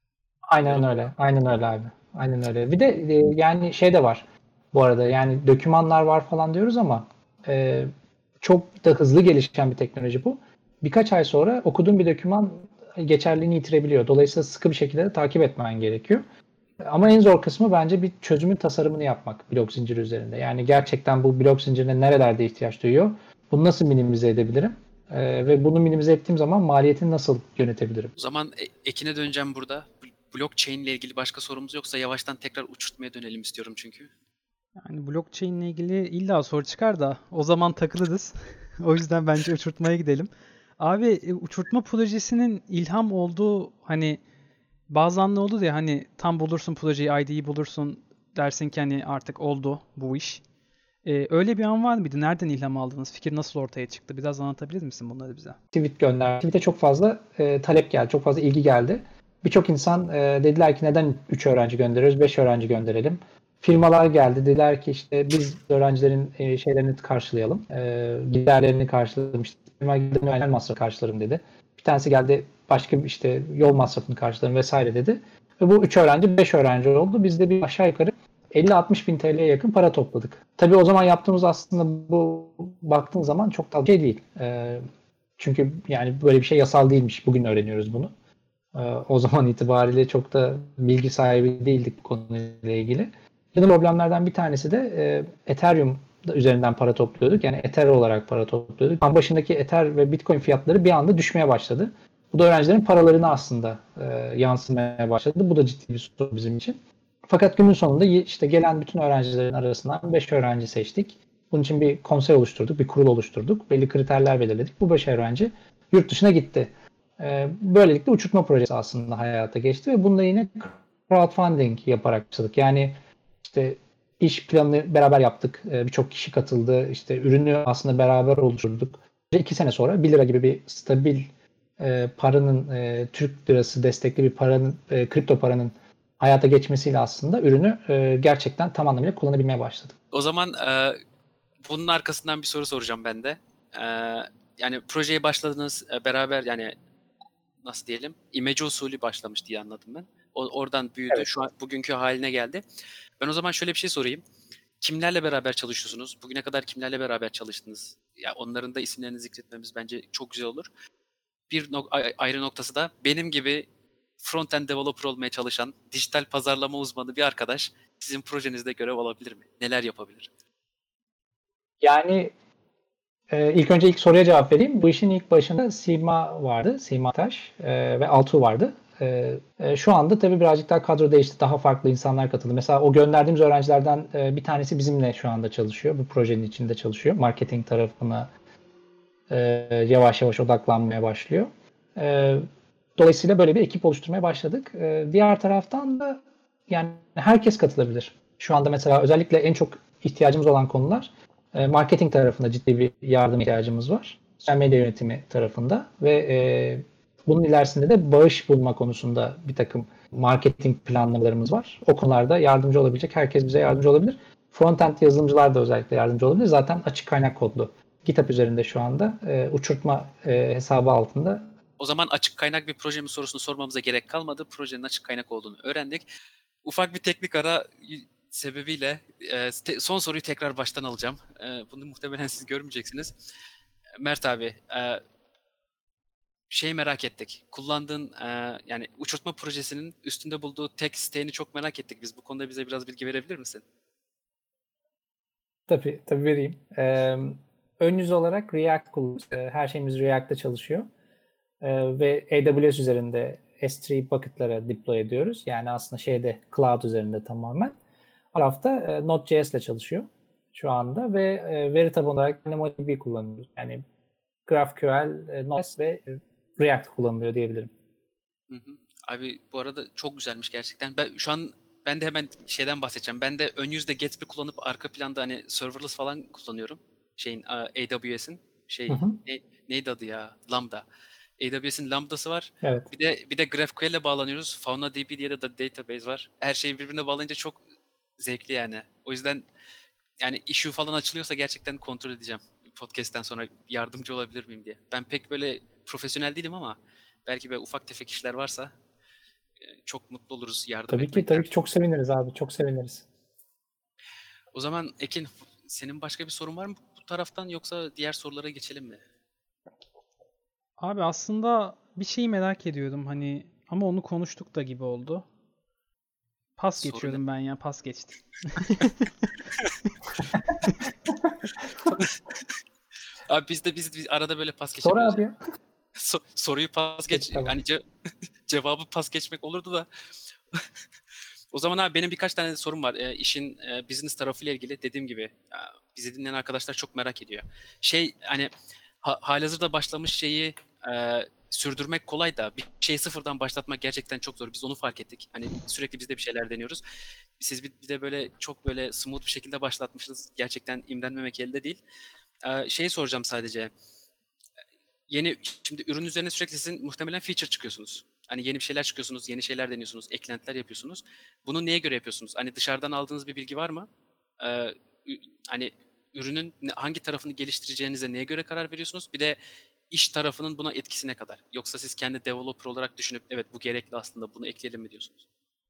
Aynen Anlıyorum. öyle. Aynen öyle abi. Aynen öyle. Bir de e, yani şey de var. Bu arada yani dokümanlar var falan diyoruz ama e, çok da hızlı gelişen bir teknoloji bu. Birkaç ay sonra okuduğun bir doküman geçerliliğini yitirebiliyor. Dolayısıyla sıkı bir şekilde de takip etmen gerekiyor. Ama en zor kısmı bence bir çözümün tasarımını yapmak blok zinciri üzerinde. Yani gerçekten bu blok zincirine nerelerde ihtiyaç duyuyor? Bunu nasıl minimize edebilirim? Ee, ve bunu minimize ettiğim zaman maliyetini nasıl yönetebilirim? O zaman e- Ekin'e döneceğim burada. B- Blockchain ile ilgili başka sorumuz yoksa yavaştan tekrar uçurtmaya dönelim istiyorum çünkü. Yani blockchain ile ilgili illa soru çıkar da o zaman takılırız. O yüzden bence uçurtmaya gidelim. Abi e, uçurtma projesinin ilham olduğu hani bazen ne olur ya hani tam bulursun projeyi, I D E'yi bulursun dersin ki hani artık oldu bu iş. Ee, öyle bir an var mıydı? Nereden ilham aldınız? Fikir nasıl ortaya çıktı? Biraz anlatabilir misin bunları bize? Tweet gönder. Tweet'e çok fazla e, talep geldi, çok fazla ilgi geldi. Birçok insan e, dediler ki neden üç öğrenci gönderiyoruz, beş öğrenci gönderelim. Firmalar geldi, dediler ki işte biz öğrencilerin e, şeylerini karşılayalım, e, giderlerini karşılayalım. İşte firma giderlerini masrafı karşılarım dedi. Bir tanesi geldi başka bir işte yol masrafını karşılarım vesaire dedi. Ve bu üç öğrenci beş öğrenci oldu. Biz de bir aşağı yukarı elli altmış bin T L'ye yakın para topladık. Tabii o zaman yaptığımız aslında bu baktığın zaman çok da bir şey değil. E, çünkü yani böyle bir şey yasal değilmiş. Bugün öğreniyoruz bunu. Ee, o zaman itibariyle çok da bilgi sahibi değildik bu konuyla ilgili. Yeni problemlerden bir tanesi de e, Ethereum üzerinden para topluyorduk. Yani Ether olarak para topluyorduk. An başındaki Ether ve Bitcoin fiyatları bir anda düşmeye başladı. Bu da öğrencilerin paralarına aslında e, yansımaya başladı. Bu da ciddi bir sorun bizim için. Fakat günün sonunda işte gelen bütün öğrencilerin arasından beş öğrenci seçtik. Bunun için bir konsey oluşturduk, bir kurul oluşturduk. Belli kriterler belirledik. Bu beş öğrenci yurt dışına gitti. Ee, böylelikle uçurtma projesi aslında hayata geçti ve bunda yine crowdfunding yaparak başladık. Yani işte iş planını beraber yaptık. Ee, birçok kişi katıldı. İşte ürünü aslında beraber oluşturduk. İki sene sonra bir lira gibi bir stabil e, paranın, e, Türk lirası destekli bir paranın, e, kripto paranın hayata geçmesiyle aslında ürünü e, gerçekten tam anlamıyla kullanabilmeye başladık. O zaman e, bunun arkasından bir soru soracağım ben de. E, yani projeye başladınız e, beraber, yani nasıl diyelim, imece usulü başlamış diye anladım ben. O, oradan büyüdü. Evet. Şu an bugünkü haline geldi. Ben o zaman şöyle bir şey sorayım. Kimlerle beraber çalışıyorsunuz? Bugüne kadar kimlerle beraber çalıştınız? Ya onların da isimlerini zikretmemiz bence çok güzel olur. Bir nok- ay- ayrı noktası da benim gibi front-end developer olmaya çalışan dijital pazarlama uzmanı bir arkadaş sizin projenizde görev alabilir mi? Neler yapabilir? Yani e, ilk önce ilk soruya cevap vereyim. Bu işin ilk başında Sima vardı. Sima Taş e, ve Altuğ vardı. E, e, şu anda tabii birazcık daha kadro değişti. Daha farklı insanlar katıldı. Mesela o gönderdiğimiz öğrencilerden e, bir tanesi bizimle şu anda çalışıyor. Bu projenin içinde çalışıyor. Marketing tarafına e, yavaş yavaş odaklanmaya başlıyor. E, dolayısıyla böyle bir ekip oluşturmaya başladık. E, diğer taraftan da yani herkes katılabilir. Şu anda mesela özellikle en çok ihtiyacımız olan konular e, marketing tarafında ciddi bir yardım ihtiyacımız var. Sosyal medya yönetimi tarafında ve e, bunun ilerisinde de bağış bulma konusunda bir takım marketing planlamalarımız var. O konularda yardımcı olabilecek herkes bize yardımcı olabilir. Frontend yazılımcılar da özellikle yardımcı olabilir. Zaten açık kaynak kodlu. GitHub üzerinde şu anda e, uçurtma e, hesabı altında. O zaman açık kaynak bir proje mi sorusunu sormamıza gerek kalmadı. Projenin açık kaynak olduğunu öğrendik. Ufak bir teknik ara sebebiyle e, te- son soruyu tekrar baştan alacağım. E, bunu muhtemelen siz görmeyeceksiniz. Mert abi, e, şey merak ettik. Kullandığın e, yani uçurtma projesinin üstünde bulduğu tek stack'ini çok merak ettik. Biz bu konuda bize biraz bilgi verebilir misin? Tabii, tabii vereyim. Ee, ön yüz olarak React kullanıyoruz. Ee, her şeyimiz React'te çalışıyor. Ee, ve A W S üzerinde S üç bucket'lara deploy ediyoruz. Yani aslında şeyde cloud üzerinde tamamen. O tarafta e, Node.js ile çalışıyor şu anda ve e, veri tabanı olarak DynamoDB kullanıyoruz. Yani GraphQL, e, Node.js ve React kullanılıyor diyebilirim. Hı hı. Abi bu arada çok güzelmiş gerçekten. Ben şu an ben de hemen şeyden bahsedeceğim. Ben de ön yüzde Gatsby kullanıp arka planda hani serverless falan kullanıyorum. Şeyin A W S'in Hı şey hı. ne, neydi adı ya? Lambda. A W S'in Lambda'sı var. Evet. Bir de bir de GraphQL ile bağlanıyoruz. FaunaDB diye de da database var. Her şey birbirine bağlayınca çok zevkli yani. O yüzden yani issue falan açılıyorsa gerçekten kontrol edeceğim. Podcast'ten sonra yardımcı olabilir miyim diye. Ben pek böyle profesyonel değilim ama belki böyle ufak tefek işler varsa e, çok mutlu oluruz yardım Tabii ki, etmekten. tabii ki çok seviniriz abi. Çok seviniriz. O zaman Ekin, senin başka bir sorun var mı bu taraftan yoksa diğer sorulara geçelim mi? Abi aslında bir şeyi merak ediyordum hani ama onu konuştuk da gibi oldu. Pas Sorun ne? geçiyordum ben ya, pas geçtim. Abi biz de biz, biz arada böyle pas Sor geçebiliyoruz abi ya. ya. So- soruyu pas Peki, geç tamam. hani ce- cevabı pas geçmek olurdu da. O zaman abi benim birkaç tane sorum var. E, işin e, business tarafıyla ilgili dediğim gibi ya, bizi dinleyen arkadaşlar çok merak ediyor. Şey hani ha, halihazırda başlamış şeyi e, sürdürmek kolay da bir şeyi sıfırdan başlatmak gerçekten çok zor. Biz onu fark ettik. Hani sürekli biz de bir şeyler deniyoruz. Siz bir, bir de böyle çok böyle smooth bir şekilde başlatmışsınız. Gerçekten imrenmemek elde değil. E, şeyi soracağım sadece. Yeni şimdi ürün üzerine sürekli sizin muhtemelen feature çıkıyorsunuz. Hani yeni bir şeyler çıkıyorsunuz, yeni şeyler deniyorsunuz, eklentiler yapıyorsunuz. Bunu neye göre yapıyorsunuz? Hani dışarıdan aldığınız bir bilgi var mı? Ee, hani ürünün hangi tarafını geliştireceğinize neye göre karar veriyorsunuz? Bir de iş tarafının buna etkisi ne kadar? Yoksa siz kendi developer olarak düşünüp evet bu gerekli aslında bunu ekleyelim mi diyorsunuz?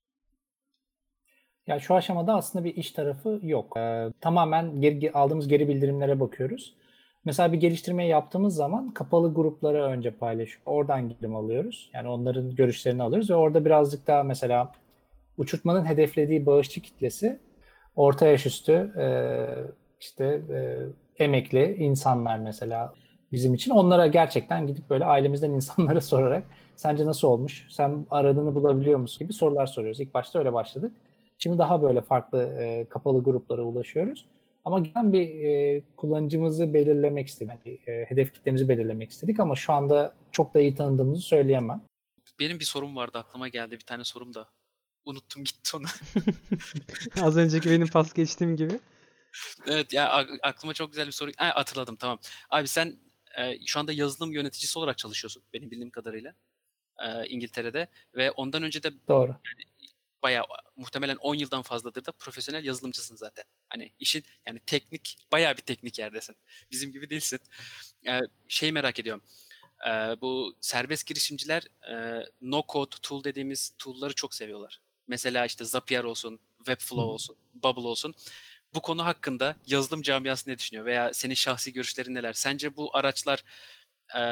Ya şu aşamada aslında bir iş tarafı yok. Ee, tamamen geri, aldığımız geri bildirimlere bakıyoruz. Mesela bir geliştirmeyi yaptığımız zaman kapalı gruplara önce paylaşıyor. Oradan geri alıyoruz. Yani onların görüşlerini alıyoruz ve orada birazcık daha mesela uçurtmanın hedeflediği bağışçı kitlesi orta yaş üstü e, işte e, emekli insanlar mesela bizim için. Onlara gerçekten gidip böyle ailemizden insanlara sorarak sence nasıl olmuş? Sen aradığını bulabiliyor musun gibi sorular soruyoruz. İlk başta öyle başladık. Şimdi daha böyle farklı e, kapalı gruplara ulaşıyoruz. Ama gelen bir e, kullanıcımızı belirlemek istedik. Yani, e, hedef kitlemizi belirlemek istedik ama şu anda çok da iyi tanıdığımızı söyleyemem. Benim bir sorum vardı aklıma geldi bir tane sorum da. Unuttum gitti onu. Az önceki benim pas geçtiğim gibi. Evet ya a- aklıma çok güzel bir soru. Ha, hatırladım tamam. Abi sen e, şu anda yazılım yöneticisi olarak çalışıyorsun benim bildiğim kadarıyla e, İngiltere'de ve ondan önce de Doğru. bayağı muhtemelen on yıldan fazladır da profesyonel yazılımcısın zaten. Hani işin yani teknik bayağı bir teknik yerdesin. Bizim gibi değilsin. E, şey merak ediyorum. e, bu serbest girişimciler e, no code tool dediğimiz tool'ları çok seviyorlar. Mesela işte Zapier olsun, Webflow olsun, Bubble olsun. Bu konu hakkında yazılım camiası ne düşünüyor veya senin şahsi görüşlerin neler? Sence bu araçlar e,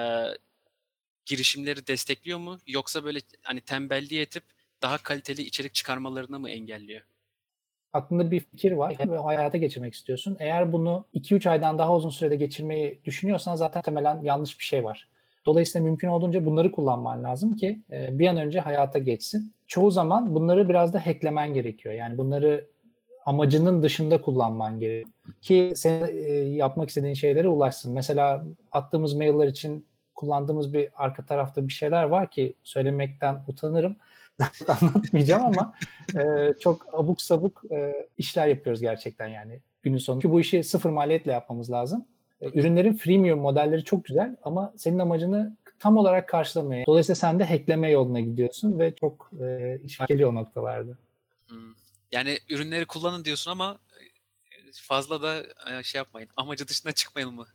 girişimleri destekliyor mu yoksa böyle hani tembelliği etip daha kaliteli içerik çıkarmalarını mı engelliyor? Aklında bir fikir var ve hayata geçirmek istiyorsun. Eğer bunu iki üç aydan daha uzun sürede geçirmeyi düşünüyorsan zaten temelen yanlış bir şey var. Dolayısıyla mümkün olduğunca bunları kullanman lazım ki bir an önce hayata geçsin. Çoğu zaman bunları biraz da hacklemen gerekiyor. Yani bunları amacının dışında kullanman gerekiyor ki senin yapmak istediğin şeylere ulaşsın. Mesela attığımız mailler için kullandığımız bir arka tarafta bir şeyler var ki söylemekten utanırım. Anlatmayacağım ama e, çok abuk sabuk e, işler yapıyoruz gerçekten yani günün sonunda. Çünkü bu işi sıfır maliyetle yapmamız lazım. E, ürünlerin freemium modelleri çok güzel ama senin amacını tam olarak karşılamıyor. Dolayısıyla sen de hackleme yoluna gidiyorsun ve çok e, iş geliyor o noktalarda. Hmm. Yani ürünleri kullanın diyorsun ama fazla da şey yapmayın. Amacı dışına çıkmayalım mı?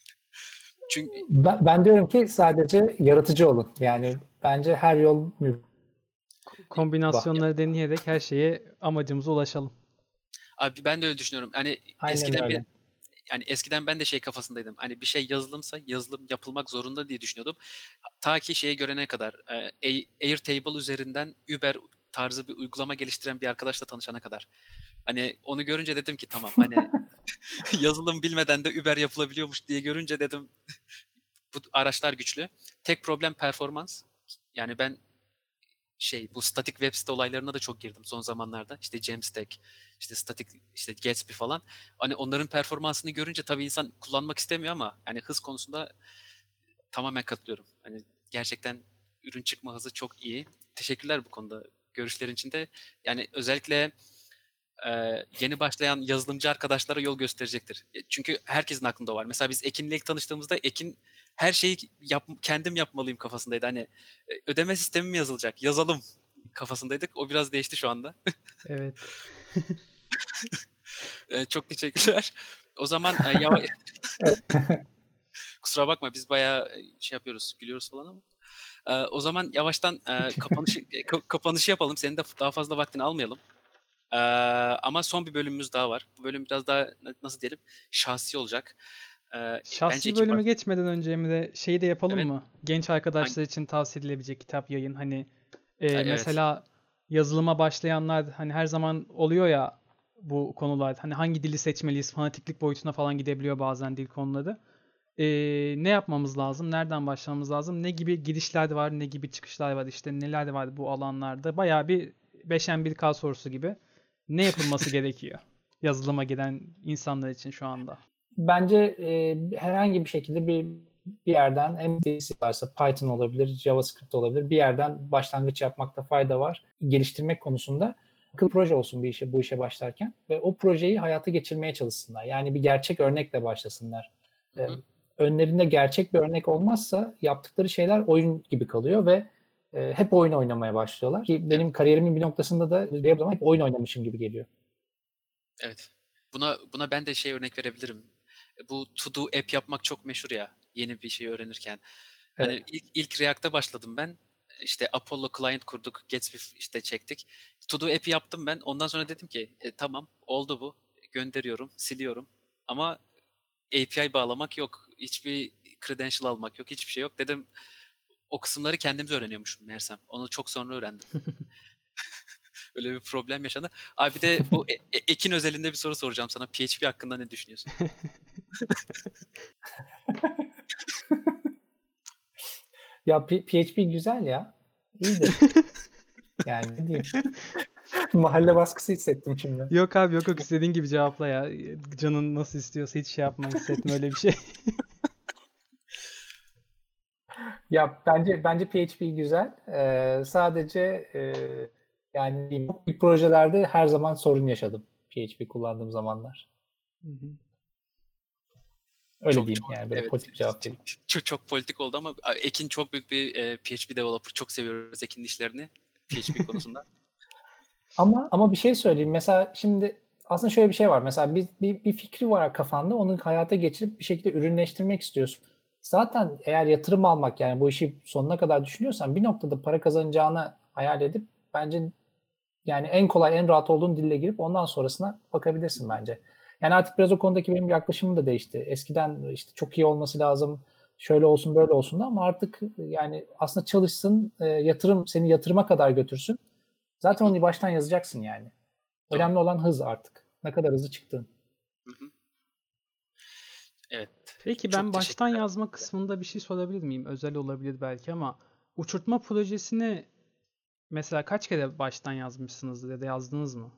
Çünkü ben, ben diyorum ki sadece yaratıcı olun. Yani bence her yol mümkün. Kombinasyonları deneyerek her şeye amacımıza ulaşalım. Abi ben de öyle düşünüyorum. Hani Aynen eskiden öyle. bir, yani eskiden ben de şey kafasındaydım. Hani bir şey yazılımsa yazılım yapılmak zorunda diye düşünüyordum. Ta ki şeye görene kadar e, Airtable üzerinden Uber tarzı bir uygulama geliştiren bir arkadaşla tanışana kadar. Hani onu görünce dedim ki tamam hani yazılım bilmeden de Uber yapılabiliyormuş diye görünce dedim bu araçlar güçlü. Tek problem performans. Yani ben şey bu statik web site olaylarına da çok girdim son zamanlarda. İşte Jamstack, işte statik işte Gatsby falan. Hani onların performansını görünce tabii insan kullanmak istemiyor ama yani hız konusunda tamamen katılıyorum. Hani gerçekten ürün çıkma hızı çok iyi. Teşekkürler bu konuda görüşlerin için de. Yani özellikle e, yeni başlayan yazılımcı arkadaşlara yol gösterecektir. Çünkü herkesin aklında var. Mesela biz Ekin'le ilk tanıştığımızda Ekin her şeyi yap, kendim yapmalıyım kafasındaydı. Hani ödeme sistemi mi yazılacak? Yazalım kafasındaydık. O biraz değişti şu anda. Evet. Çok teşekkürler. O zaman ya kusura bakma biz bayağı şey yapıyoruz, gülüyoruz falan ama. O zaman yavaştan kapanışı kapanışı yapalım. Senin de daha fazla vaktini almayalım. Ee, ama son bir bölümümüz daha var. Bu bölüm biraz daha nasıl diyelim şahsi olacak. Ee, Şahsi bölümü baş... geçmeden önce Emre şeyi de yapalım evet. mı? Genç arkadaşlar Hangi? için tavsiye edilebilecek kitap yayın. Hani e, evet. mesela yazılıma başlayanlar hani her zaman oluyor ya bu konular. Hani hangi dili seçmeliyiz? Fanatiklik boyutuna falan gidebiliyor bazen dil konuları. E, ne yapmamız lazım? Nereden başlamamız lazım? Ne gibi girişler var? Ne gibi çıkışlar var? İşte neler var bu alanlarda? Bayağı bir beş N bir K sorusu gibi. Ne yapılması gerekiyor yazılıma giden insanlar için şu anda? Bence e, herhangi bir şekilde bir bir yerden M V C varsa Python olabilir, JavaScript olabilir. Bir yerden başlangıç yapmakta fayda var. Geliştirmek konusunda akıllı proje olsun bir işe bu işe başlarken ve o projeyi hayata geçirmeye çalışsınlar. Yani bir gerçek örnekle başlasınlar. E, önlerinde gerçek bir örnek olmazsa yaptıkları şeyler oyun gibi kalıyor ve e, hep oyun oynamaya başlıyorlar. Ki benim kariyerimin bir noktasında da hep oyun oynamışım gibi geliyor. Evet. Buna buna ben de şey örnek verebilirim. Bu to do app yapmak çok meşhur ya yeni bir şey öğrenirken. Evet. Hani ilk, ilk React'ta başladım ben. İşte Apollo client kurduk, Gatsby işte çektik. To do app'i yaptım ben. Ondan sonra dedim ki e, tamam oldu bu. Gönderiyorum, siliyorum. Ama A P I bağlamak yok. Hiçbir credential almak yok. Hiçbir şey yok. Dedim o kısımları kendimiz öğreniyormuşum meğersem. Onu çok sonra öğrendim. Öyle bir problem yaşandı. Abi de bu e- e- Ekin özelinde bir soru soracağım sana. P H P hakkında ne düşünüyorsun? Ya P- PHP güzel ya. İyi de. Yani ne diyeyim. Mahalle baskısı hissettim şimdi. Yok abi yok yok istediğin gibi cevapla ya. Canın nasıl istiyorsa hiç şey yapma hissetme öyle bir şey. Ya bence bence P H P güzel. Ee, sadece e, yani büyük projelerde her zaman sorun yaşadım P H P kullandığım zamanlar. Hı hı. Öyle çok, diyeyim çok, yani böyle evet, politik cevap vereyim. Çok, çok politik oldu ama Ekin çok büyük bir e, P H P developer. Çok seviyoruz Ekin'in işlerini P H P konusunda. Ama ama bir şey söyleyeyim. Mesela şimdi aslında şöyle bir şey var. Mesela bir, bir, bir fikri var kafanda. Onu hayata geçirip bir şekilde ürünleştirmek istiyorsun. zaten eğer yatırım almak, yani bu işi sonuna kadar düşünüyorsan bir noktada para kazanacağını hayal edip bence yani en kolay, en rahat olduğun dille girip ondan sonrasına bakabilirsin bence. Yani artık biraz o konudaki benim yaklaşımım da değişti. Eskiden işte çok iyi olması lazım, şöyle olsun böyle olsun da, ama artık yani aslında çalışsın, e, yatırım seni yatırıma kadar götürsün. Zaten onu baştan yazacaksın yani. Doğru. Önemli olan hız artık. Ne kadar hızlı çıktığın. Hı hı. Evet. Peki Çok ben baştan teşekkürler. yazma kısmında bir şey sorabilir miyim? Özel olabilir belki ama uçurtma projesini mesela kaç kere baştan yazmışsınızdır ya da yazdınız mı?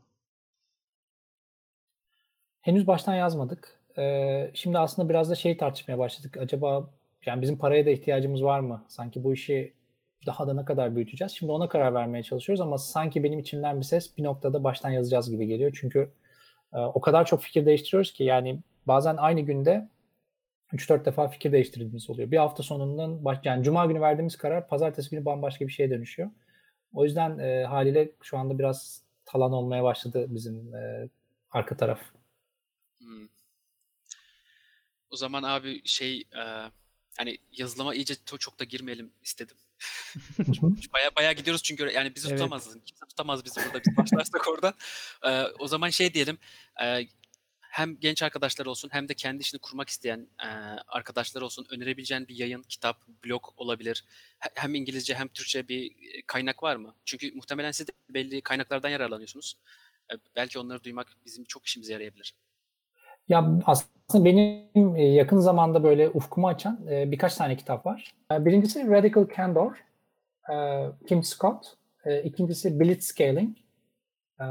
Henüz baştan yazmadık. Ee, şimdi aslında biraz da şey tartışmaya başladık. Acaba yani bizim paraya da ihtiyacımız var mı? Sanki bu işi daha da ne kadar büyüteceğiz? Şimdi ona karar vermeye çalışıyoruz ama sanki benim içimden bir ses bir noktada baştan yazacağız gibi geliyor. Çünkü e, o kadar çok fikir değiştiriyoruz ki yani bazen aynı günde üç dört defa fikir değiştirdiğimiz oluyor. Bir hafta sonundan baş, yani cuma günü verdiğimiz karar pazartesi günü bambaşka bir şeye dönüşüyor. O yüzden e, haliyle şu anda biraz talan olmaya başladı bizim e, arka taraf. Hmm. O zaman abi şey e, hani yazılıma iyice to- çok da girmeyelim istedim. Baya baya gidiyoruz çünkü yani bizi Evet. tutamaz. Kimse tutamaz bizi burada. Biz başlarsak oradan. E, o zaman şey diyelim. E, hem genç arkadaşlar olsun hem de kendi işini kurmak isteyen e, arkadaşlar olsun önerebileceğin bir yayın, kitap, blog olabilir. He- Hem İngilizce hem Türkçe bir e, kaynak var mı? Çünkü muhtemelen siz de belli kaynaklardan yararlanıyorsunuz. E, belki onları duymak bizim çok işimize yarayabilir. Ya aslında benim e, yakın zamanda böyle ufkumu açan e, birkaç tane kitap var. E, Birincisi Radical Candor, e, Kim Scott. E, İkincisi Blitzscaling. E,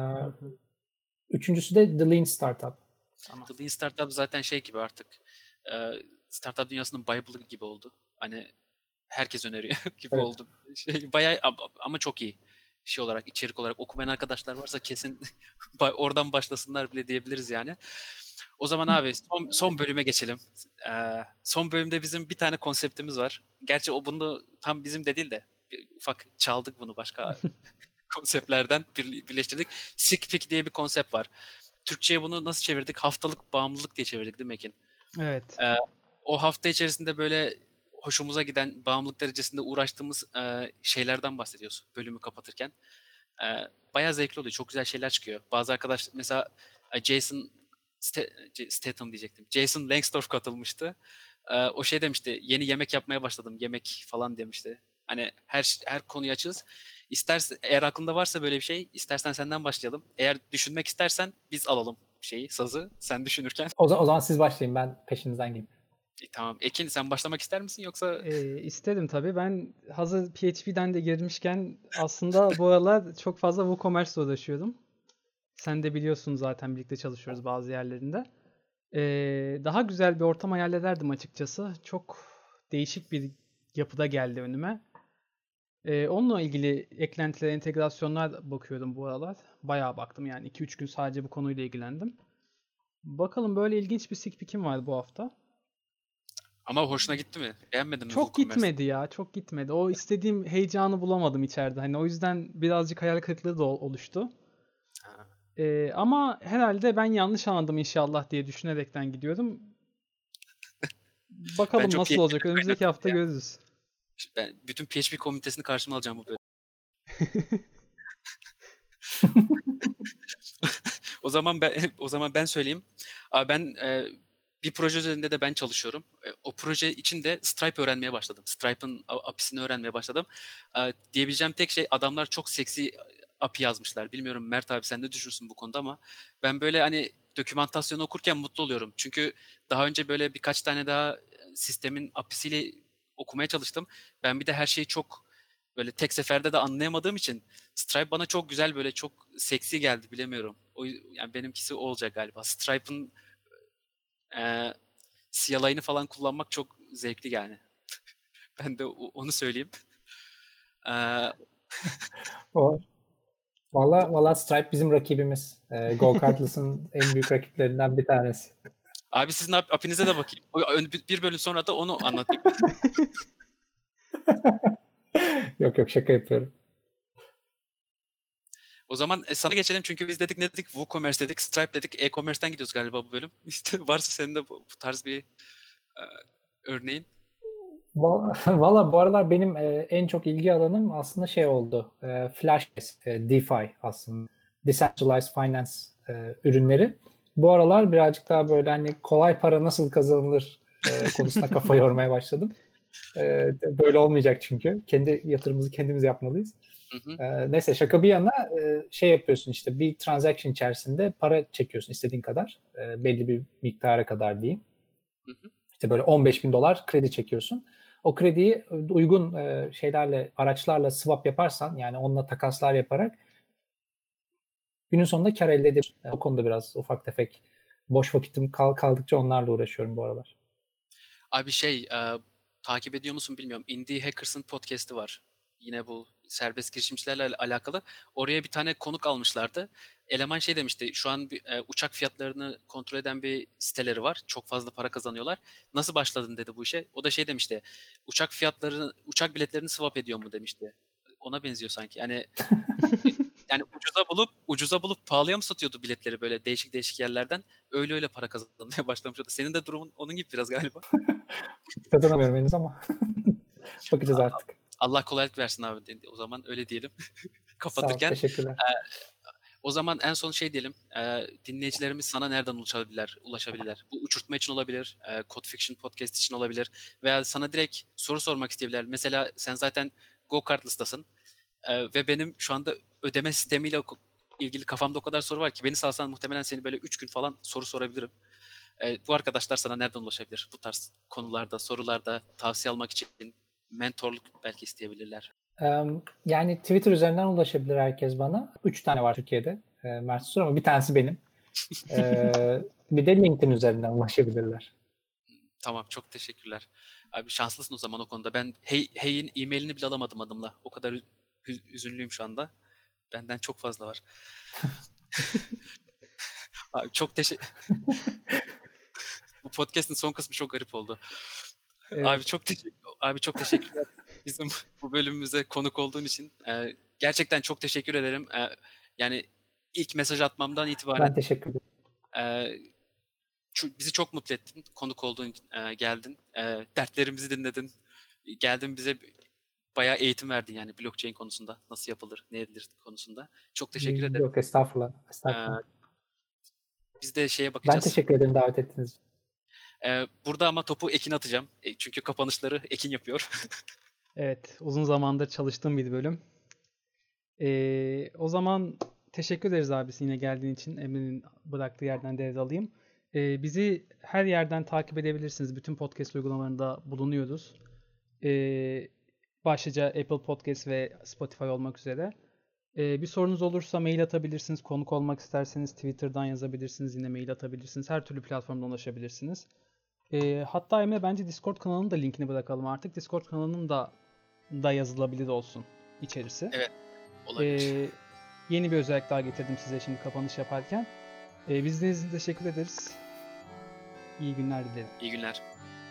Üçüncüsü de The Lean Startup. Tamam. The Lean Startup zaten şey gibi artık. E, startup dünyasının Bible'ı gibi oldu. Hani herkes öneriyor gibi Evet. oldu. Şey, bayağı ab- ama çok iyi. Şey olarak, içerik olarak okumayan arkadaşlar varsa kesin ba- oradan başlasınlar bile diyebiliriz yani. O zaman abi son, son bölüme geçelim. Ee, son bölümde bizim bir tane konseptimiz var. Gerçi o bunu tam bizim de değil de bir ufak çaldık bunu başka konseptlerden bir, birleştirdik. Sick Pick diye bir konsept var. Türkçe'ye bunu nasıl çevirdik? Haftalık bağımlılık diye çevirdik değil mi Ekin? Evet. Ee, o hafta içerisinde böyle hoşumuza giden bağımlılık derecesinde uğraştığımız e, şeylerden bahsediyoruz bölümü kapatırken. E, bayağı zevkli oluyor. Çok güzel şeyler çıkıyor. Bazı arkadaş mesela e, Jason Sta- Statham diyecektim. Jason Langsdorff katılmıştı. E, o şey demişti. Yeni yemek yapmaya başladım. Yemek falan demişti. Hani her her konuyu açığız. İstersen, eğer aklında varsa böyle bir şey, istersen senden başlayalım. Eğer düşünmek istersen biz alalım şeyi, sazı. Sen düşünürken. O zaman, o zaman siz başlayın, ben peşinizden geleyim. E, tamam. Ekin sen başlamak ister misin yoksa? Ee, isterim tabii. Ben hazır P H P'den de girmişken aslında bu aralar çok fazla WooCommerce uğraşıyorum. Sen de biliyorsun zaten birlikte çalışıyoruz bazı yerlerinde. Ee, daha güzel bir ortam hayal ederdim açıkçası. Çok değişik bir yapıda geldi önüme. Ee, onunla ilgili eklentiler, entegrasyonlar bakıyorum bu aralar. Bayağı baktım yani iki üç gün sadece bu konuyla ilgilendim. Bakalım böyle ilginç bir sneak var bu hafta. Ama hoşuna gitti mi? Beğenmedin mi Çok WooCommerce? gitmedi ya, çok gitmedi. O istediğim heyecanı bulamadım içeride. Hani o yüzden birazcık hayal kırıklığı da ol- oluştu. Ha. Ee, ama herhalde ben yanlış anladım inşallah diye düşünerekten gidiyorum. Ben Bakalım çok nasıl olacak. P H P'den Önümüzdeki kaynaklıydı hafta ya. görürüz. Ben bütün P H P komünitesini karşıma alacağım bu bölüm. O zaman ben o zaman ben söyleyeyim. Abi ben e, bir proje üzerinde de ben çalışıyorum. E, o proje için de Stripe öğrenmeye başladım. Stripe'ın A P I'sini öğrenmeye başladım. E, diyebileceğim tek şey adamlar çok seksi A P I yazmışlar. Bilmiyorum Mert abi sen ne düşünürsün bu konuda ama ben böyle hani dokümantasyonu okurken mutlu oluyorum. Çünkü daha önce böyle birkaç tane daha sistemin A P I'siyle okumaya çalıştım. Ben bir de her şeyi çok böyle tek seferde de anlayamadığım için Stripe bana çok güzel böyle çok seksi geldi bilemiyorum. O yani benimkisi o olacak galiba. Stripe'ın e, C L I'ını falan kullanmak çok zevkli yani. Ben de o- onu söyleyeyim. E, O, bu, valla, valla Stripe bizim rakibimiz. E, Go Cardless'ın en büyük rakiplerinden bir tanesi. abi sizin A P I'nize de bakayım. O, ön- bir bölüm sonra da onu anlatayım. Yok yok, şaka yapıyorum. O zaman e, sana geçelim çünkü biz dedik ne dedik? WooCommerce dedik, Stripe dedik, e-commerce'ten gidiyoruz galiba bu bölüm. İşte varsa senin de bu, bu tarz bir e, örneğin. Va- Valla bu aralar benim e, en çok ilgi alanım aslında şey oldu. E, Flash, e, DeFi aslında. Decentralized Finance e, ürünleri. Bu aralar birazcık daha böyle hani kolay para nasıl kazanılır e, konusuna kafa yormaya başladım. E, böyle olmayacak çünkü. Kendi yatırımımızı kendimiz yapmalıyız. Hı hı. E, neyse şaka bir yana e, şey yapıyorsun işte bir transaction içerisinde para çekiyorsun istediğin kadar. E, belli bir miktara kadar diyeyim. Hı hı. İşte böyle on beş bin dolar kredi çekiyorsun. O krediyi uygun e, şeylerle, araçlarla swap yaparsan yani onunla takaslar yaparak günün sonunda kar elde edebilirsin. O konuda biraz ufak tefek boş vakitim kal- kaldıkça onlarla uğraşıyorum bu aralar. Abi şey, e, takip ediyor musun bilmiyorum. Indie Hackers'ın podcast'i var. Yine bu serbest girişimcilerle al- alakalı. Oraya bir tane konuk almışlardı. Eleman şey demişti, şu an bir, e, uçak fiyatlarını kontrol eden bir siteleri var. Çok fazla para kazanıyorlar. Nasıl başladın dedi bu işe. O da şey demişti, uçak fiyatlarını, uçak biletlerini swap ediyor mu demişti. Ona benziyor sanki. Yani yani ucuza bulup ucuza bulup pahalıya mı satıyordu biletleri böyle değişik değişik yerlerden? Öyle öyle para kazanmaya başlamış o da. Senin de durumun onun gibi biraz galiba. Kazanamıyorum henüz ama bakacağız artık. Allah kolaylık versin abi. dedi. O zaman öyle diyelim. Sağ ol, Kapatırken teşekkürler. e, o zaman en son şey diyelim. E, dinleyicilerimiz sana nereden ulaşabilirler? Ulaşabilirler. Bu uçurtma için olabilir, e, Code Fiction podcast için olabilir veya sana direkt soru sormak isteyebilirler. Mesela sen zaten Go-Kartlist'tasın e, ve benim şu anda ödeme sistemiyle ko- ilgili kafamda o kadar soru var ki beni salsan muhtemelen seni böyle üç gün falan soru sorabilirim. E, bu arkadaşlar sana nereden ulaşabilir? Bu tarz konularda, sorularda tavsiye almak için mentorluk belki isteyebilirler. Ee, Yani Twitter üzerinden ulaşabilir herkes bana. Üç tane var Türkiye'de. E, Mert Susur ama bir tanesi benim. Ee, bir de LinkedIn üzerinden ulaşabilirler. Tamam, çok teşekkürler. Abi şanslısın o zaman o konuda. Ben Hey Hey'in e-mailini bile alamadım adımla. O kadar ü- hü- üzünlüyüm şu anda. Benden çok fazla var. Abi çok teşekkür. Bu podcast'in son kısmı çok garip oldu. Abi Evet. çok teşekkür. Abi çok teşekkürler. Bizim bu bölümümüze konuk olduğun için. Ee, gerçekten çok teşekkür ederim. Ee, yani ilk mesaj atmamdan itibaren Ben teşekkür ederim. e, şu- bizi çok mutlu ettin. Konuk olduğun, e, geldin. E, dertlerimizi dinledin. Geldin bize bayağı eğitim verdin yani blockchain konusunda. Nasıl yapılır, ne edilir konusunda. Çok teşekkür ederim. Yok estağfurullah. Ee, Estağfurullah. biz de şeye Ben bakacağız. teşekkür ederim davet ettiğiniz için. Ee, burada ama topu Ekin atacağım. E, çünkü kapanışları Ekin yapıyor. Evet, uzun zamandır çalıştığım bir bölüm. Ee, o zaman teşekkür ederiz abisi yine geldiğin için. Emre'nin bıraktığı yerden devralayım. Ee, bizi her yerden takip edebilirsiniz. Bütün podcast uygulamalarında bulunuyoruz. Ee, başlıca Apple Podcast ve Spotify olmak üzere. Ee, bir sorunuz olursa mail atabilirsiniz. Konuk olmak isterseniz Twitter'dan yazabilirsiniz. Yine mail atabilirsiniz. Her türlü platformdan ulaşabilirsiniz. Ee, hatta Emre bence Discord kanalının da linkini bırakalım artık. Discord kanalının da da yazılabilir olsun içerisi. Evet, olabilir. Ee, yeni bir özellik daha getirdim size şimdi kapanış yaparken. Ee, biz de teşekkür ederiz. İyi günler dilerim. İyi günler.